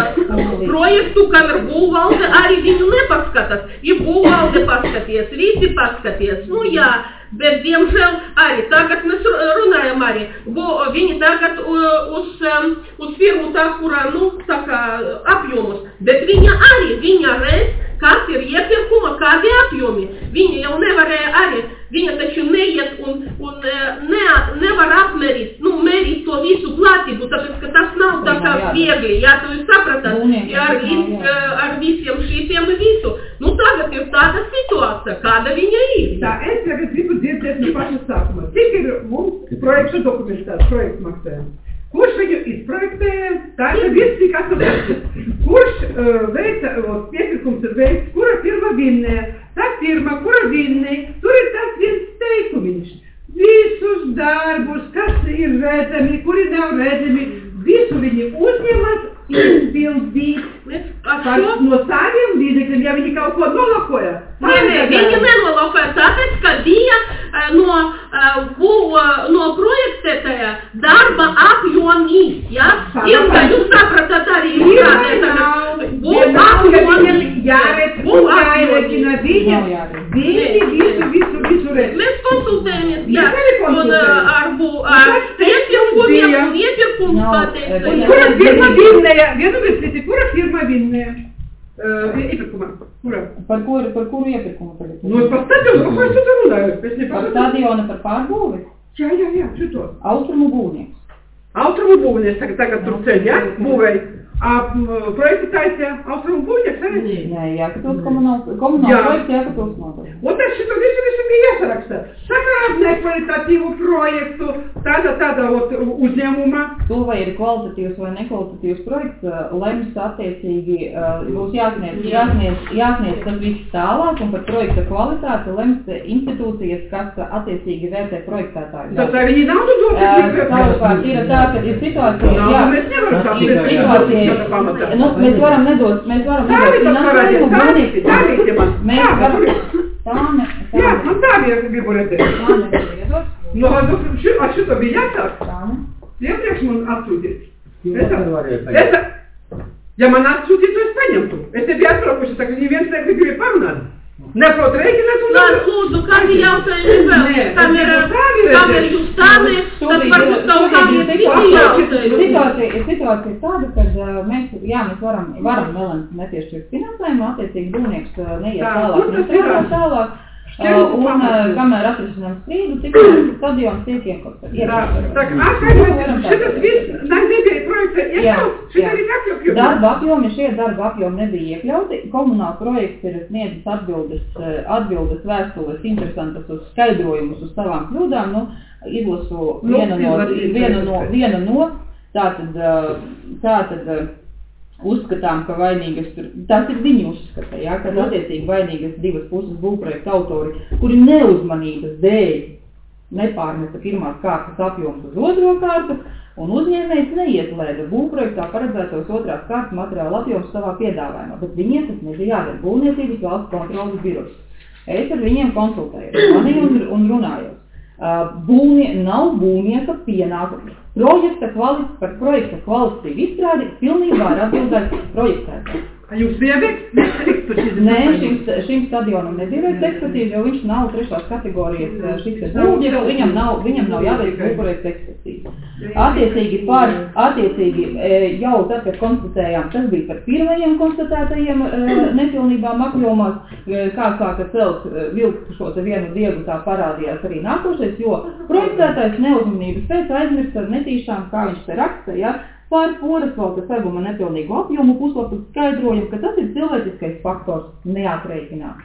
Uh, projektu, kam ir būvvalde, arī viņu nepaskatās. Ir būvvalde paskaties, visi paskaties. Nu jā, bet diemžēl arī tagad mēs runājam arī. Bo, viņi tagad uh, uz, um, uz firmu tā, kurā, nu, tā kā apjomus. Bet viņa arī, viņa reiz, kas ir iepirkuma, kādi apjomi. Viņa jau nevarēja arī, viņa taču neiet un, un ne, nevar apmērīt, nu, mērīt to visu platību, tāpēc, ka tas nav tā kā viegli, jā, tu jūs sapratāt, ar, ar visiem šītiem visu. Nu, tagad ir tāda situācija, kāda viņa ir.
Tā, es tagad gribu dzirdēt no paša sākuma. Cik ir mums projektu dokumentāts, projekts maksājums? Kurš viņu izprojektēja, tā ir viss tik atsaprotams. Kurš uh, veica, piepirkums ir veikts, kura firma vinnē, tā firma, kura vinnē, tur ir tas viens teikumiņš. Visus darbus, kas ir redzami, kuri nav redzami, visu viņi uzņemas izpildīt no saviem līdzekļiem, ja viņi kaut ko nolokoja.
Nē, nē, viņi nenolokoja, tāpēc, ka bija uh, no, uh, no projektētāja darba apjomis, ja? Ir, ka jūs sapratat arī izstrādēt, būs apjomis,
jāredz, un jāredina viņa, viņi visu, visu, visu redz.
Mēs konsultējamies, jā, un ar iepirkumiem un iepirkums pateica.
Un kura firma vinnēja, vienu vislīti, kura firma vinnēja? Uh, iepirkumā. Kura?
Par kuru, par kuru iepirkumu tagad?
Nu, par stadionu, ko es tu runāju?
Par stadionu, par pārbūvi?
Jā, jā, jā, šito.
Austrumu būvnieks.
Austrumu būvnieks, tagad, tagad tur ceļ, jā, būvēja. A projekta taisīja Austrumu būvnieks arī?
Nē, jāskatos komunāls, komunāls projekts jāskatos noteikti.
Un tad šito visu visu bija iesaraksta. Sakarā ar nekvalitatīvu projektu, tāda tāda ot, uzņēmuma.
To vai ir kvalitatīvs vai nekvalitatīvs projekts, lems attiecīgi būs jāsniedz, jāsniedz, jāsniedz tas viss tālāk, un par projekta kvalitāti lems institūcijas, kas attiecīgi vērtē projektētāju.
Tad viņi naudu dod?
Savukārt ir tā, ka ir situācija, jā,
mēs nevaram tā
ir situācija, nu, mēs varam nedot, mēs varam nedot finansējumu,
būnīt, tā man.
Mēs varam, tā ne, tā
jā, man tā bija, ka gribu redzēt.
Tā ne,
nu, ar šito bija jāsāk.
tā ne.
Iepriekš man atsūtīt. Es, es, ja man atsūtītu, es paņemtu. Es te biju atbraukuši, tā ka neviens negribēja parunāt. Neprot rēķināt un...
Lāc, lūdzu, kādi jautājumi vēl? Kam ir, kam ir jūs stāvi, tad varbūt kaut kādi citi jautājumi.
Situācija, situācija ir tāda, ka mēs, jā, mēs varam, varam vēl nepiešķirt finansējumu, attiecīgi būvnieks neiet tālāk, mēs strādāt tālāk. Un kamēr atrisinām strīdu, tikmēr stadions tiek iekopt.
Tā, tā, atkārtot, šitas viss nebija projekta iekļauts, šitā ir iekļauts.
Darba apjomi, šie darba apjomi nebija iekļauti. Komunāls projekts ir sniedzis atbildes, atbildes vēstules, interesantas uz skaidrojumus uz savām kļūdām. Nu, izlasu vienu no, vienu no, vienu no, tātad, tātad, uzskatām, ka vainīgas tur, tas ir viņi uzskata, jā, ka attiecīgi vainīgas divas puses būvprojekta autori, kuri neuzmanības dēļ nepārmeta pirmās kārtas apjoms uz otro kārtu, un uzņēmējs neieslēdza būvprojektā paredzētos otrās kārtas materiāla apjoms savā piedāvājumā, bet viņiem tas nebija jādara. Būvniecības valsts kontrolas birojas. Es ar viņiem konsultēju, mani un, un runājos. Uh, būvnie, nav būvnieka pienākums. Projekta kvalitāte, par projekta kvalitātību izstrādi pilnībā ir atbildēt projektētājs.
Jums bija veikts ekspertīze?
Nē, šim, šim stadionam nebija veikts ekspertīze, jo viņš nav trešās kategorijas šis ir būvnieks, viņam nav, viņam nav jāveic būvprojekta ekspertīze. Attiecīgi par, attiecīgi jau tad, kad konstatējām, tas bija par pirmajiem konstatētajiem nepilnībām apjomās, kā sāka celt vilkt šo te vienu diegu, tā parādījās arī nākošais, jo projektētājs neuzmanības pēc aizmirst ar netīšām, kā viņš te raksta, ja, pār porasvalta seguma nepilnīgu apjomu puslapu skaidrojam, ka tas ir cilvēciskais faktors neatrēķināt.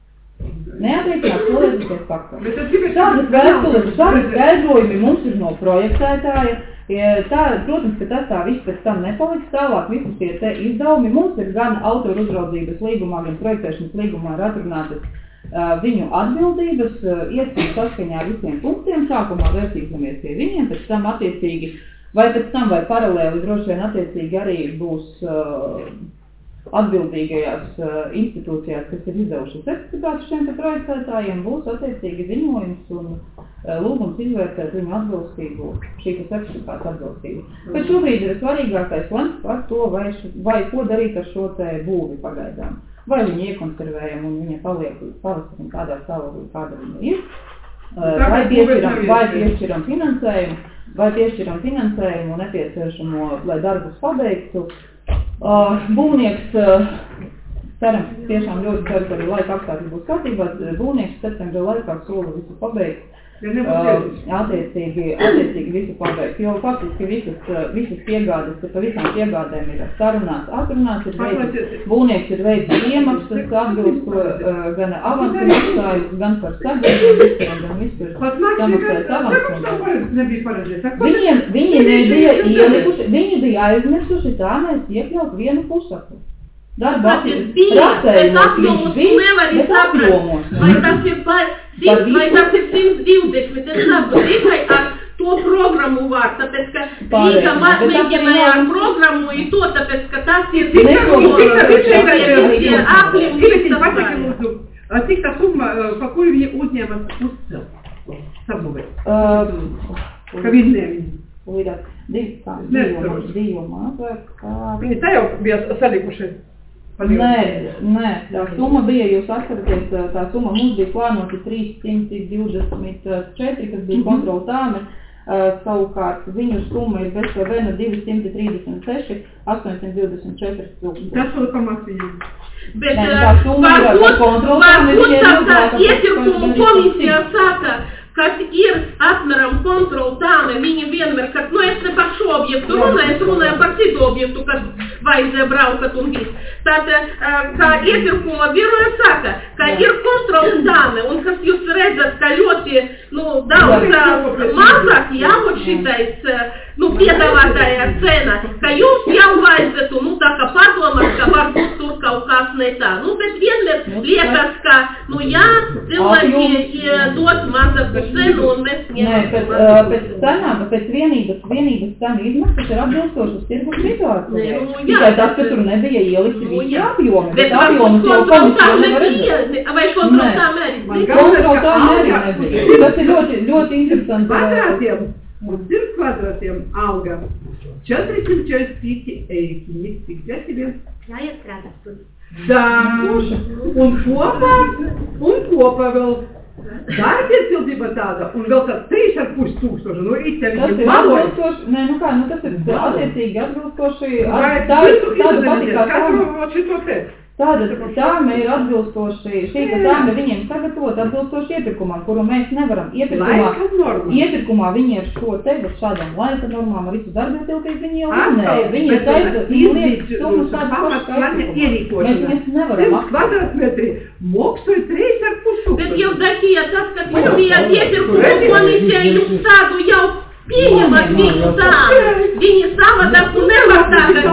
Neatrēķināt cilvēciskais faktors. Tādas vēstules, tādas skaidrojumi mums ir no projektētāja. Tā, protams, ka tas tā viss pēc tam nepaliks tālāk, visi tie te izdevumi. Mums ir gan autoru uzraudzības līgumā, gan projektēšanas līgumā ir atrunātas uh, viņu atbildības, uh, iespējams saskaņā ar visiem punktiem, sākumā vērsīsimies pie viņiem, pēc tam attiecīgi vai pēc tam, vai paralēli droši vien attiecīgi arī būs uh, atbildīgajās uh, institūcijās, kas ir izdevuši certifikātu šiem te projektētājiem, būs attiecīgi ziņojums un uh, lūgums izvērtēt viņu atbilstību, šī te certifikāta atbilstību. Bet šobrīd ir svarīgākais lems par to, vai, š, vai ko darīt ar šo te būvi pagaidām. Vai viņu iekonservējam un viņa paliek līdz pavasarim kādā stāvoklī, kāda viņa ir, uh, vai piešķiram, vai piešķiram finansējumu, vai piešķiram finansējumu nepieciešamo, lai darbus pabeigtu. Uh, būvnieks, uh, cerams, tiešām ļoti ceru, ka arī laika apstākļi būs kārtībā, būvnieks septembra laikā sola visu pabeigt, uh, attiecīgi, attiecīgi visu pabeigt, jo faktiski visas, visas piegādes, pa visām piegādēm ir sarunāts, atrunāts, ir veids, būvnieks ir veids iemaksas, atbilst uh, gan avansu maksājus, gan par sagatavojumu, gan vispār samaksājis avansu. Viņiem, viņi nebija ielikuši, viņi bija aizmirsuši tā, mēs iekļaut vienu pusapu. Darba
apjomos nevar saprast, vai tas ir par simt, vai tas ir simt divdesmit, es saprotu, tikai ar to programmu var, tāpēc, ka Rīga mēģināja ar programmu i to, tāpēc, ka tas ir aplim.
Cik tā summa, pa kuru viņi uzņēmas uzcelt sabūvēt? Ka viņi
Līdāk, divi, kā, divi, divi mazāk, kā...
Viņi tā jau bija salikuši?
Nē, nē, tā summa bija, jūs atceraties, tā summa mums bija plānota trīs simti divdesmit četri, kas bija kontrola tāme, uh, savukārt viņu summa ir bez P V N divi simti trīsdesmit seši, astoņsimt divdesmit četri tūkstoši.
Tas vēl pamats viņam.
Bet nē, tā summa ir ar kontrola tāme. Varbūt tā iepirkumu komisija saka, kas ir apmēram kontroltāmi, viņi vienmēr, kad, nu es ne par šo objektu runāju, es runāju par citu objektu, kad vajadzēja braukat un viss. Tad, kā iepirkuma biroja saka, ka ir kontroltāmi, un kas jūs redzat, ka ļoti, nu, daudz mazāk jābūt šitais, nu, piedāvātājā cena, ka jums jau vajadzētu, nu, tā kā padomāt, ka varbūt tur kaut kas ne tā. Nu, bet vienmēr liekas, ka, nu, jā, cilvēki dod mazāku cenu, un mēs
ņemam mazāku. Pēc cenām, pēc vienības, vienības cenu izmaksas ir atbilstošas tirgus situācijai. Tikai tas, ka tur nebija ielikti visi apjomi, bet apjomus jau komisija nevar redzēt.
Vai kontroltām arī?
Kontroltām arī nebija. Tas ir ļoti, ļoti interesanti.
Kvadrātiem, un pirms kvadrātiem auga četrdesmit pieci eiro. Cik tas ir?
Jāiestrādās tur.
Da, un kopā, un kopā vēl darbietiltība tāda, un vēl tāds trīs ar pus tūkstoši, nu īstenībā
tas ir atbilstoši, nē, nu kā, nu tas ir attiecīgi atbilstoši, tāda patikā tāma. Tāda tāma ir atbilstoši, šī tāma viņiem sagatavot atbilstoši iepirkumam, kuru mēs nevaram iepirkumā. Iepirkumā viņi ar šo te, ar šādām laika normām, ar visu darbietiltību viņi jau runēja. Viņi saista, viņi liek summas tādas pašas kā iepirkumā. Mēs, mēs nevaram apkārt.
Kvadrātmetri moksoja trīs ar pus tūkstoši.
Bet jau dakija tas, ka jūs bijāt iepirkuma komisija, jūs tādu jau pieņemat viņu tā. Viņi savādāku nevar tagad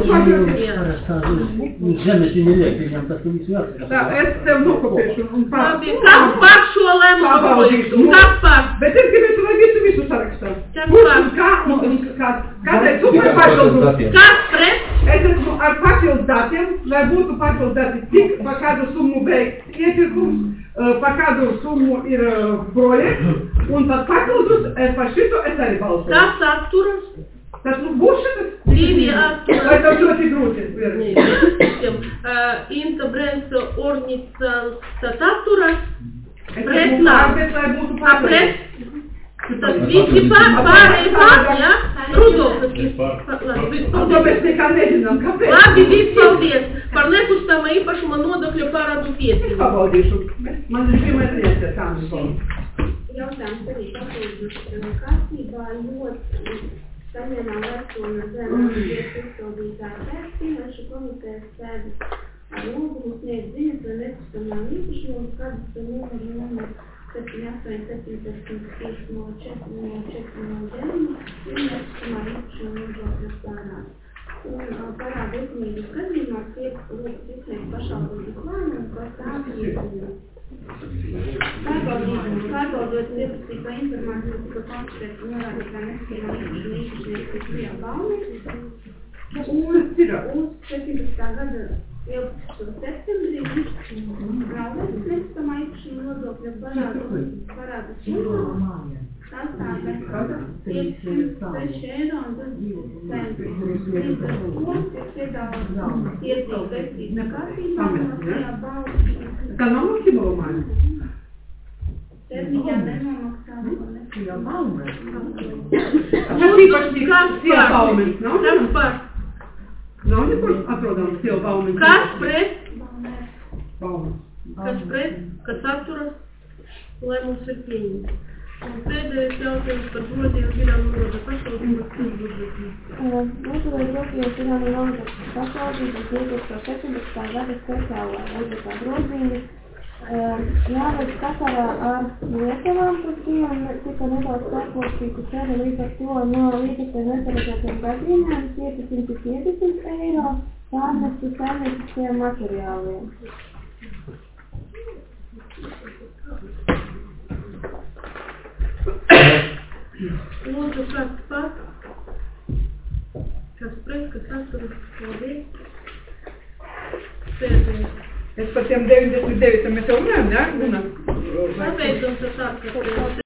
iet.
Zemes viņi liek, viņam tas visu jāsaka.
Tā, es tev nokopēšu un pār...
Kas par šo lēmumu projektu? Kas par?
Bet es gribētu, lai visu visu sarakstā.
Kas par?
Kā, nu, kā, kādai super papildus?
Kas pret?
Es esmu ar papildus datiem, lai būtu papildus dati, cik pa kādu summu veikt iepirkums, pa kādu summu ir projekts, un tad papildus par šito es arī balsoju.
Kas atturas?
Tas nu būs šitas?
Divi atturas.
Vai tas ļoti grūti ir?
Inta Brens Ornicans tas atturas.
Pret nav. A
pret? Tas visi pārējais pat, ja? Rudolfs.
To mēs nekā nezinām, kāpēc?
Labi, viss paldies par nekustamā īpašuma nodokļu parādu pieci.
Es pabaudīšu. Man ir pirmais lieta tāmas.
Jautājums arī papildus kārtībā ļoti saņēmām vecu un zemes izpildītāju pēcī, lai šo komitejas sēdi ar lūgumu sniegt ziņas vai nekustamām īpašumam, kādas ir numuri numuri septiņi astoņi septiņdesmit pieci nulle četri nulle četri nulle deviņi un nekustamā īpašuma nodokļu pārādu. Un parādu likumības gadījumā tiek lūgts izsniegt pašvaldības lēmumu, kas nāk iesniegt. Pārbaudot pieprasīto informāciju, tika konstatēta norādītā nekustamā īpašuma īpašnieks ir Krija Balnieks. Un uz septiņpadsmitā gada ieliksto septembrī galvenais nekustamā īpašuma nodokļa parādu parādu summa sastāvē piecsimt seši eiro un divdesmit centi. Līdz ar to tiek piedāvāts iesniegt precīzā kārtībā no Krija Balnieks.
Kā nav maksimālumā?
Termiņā nenomaksāts un Krija Balnieks.
Tas īpašnieks Krija Balnieks, nav?
Kas par?
Nav nekur atrodams Krija Balnieks.
Kas pret?
Balnieks.
Kas pret? Kas atturas? Lēmums ir pieņemts. Un pēdējais jautājums par grozījumu Viļānu Novada pašvaldības budžetu.
Mūsulies grozījums Viļānu Novada pašvaldības divi tūkstoši septiņpadsmitā gada speciālā budžetā grozījumi jāveic sakarā ar lietavām, kas bija tika nedaudz pārkopītas arī līdz ar to no līdzekļiem neparedzētiem gadījumiem piecsimt piecdesmit eiro pārnestu saimnieciskiem materiāliem.
Lūdzu, kas par? Kas pret, kas atturas? Paldies. Pēdējais.
Es par tiem deviņdesmit deviņiem mēs jau runājam, ne?
Kāpēc jums tas atkārt?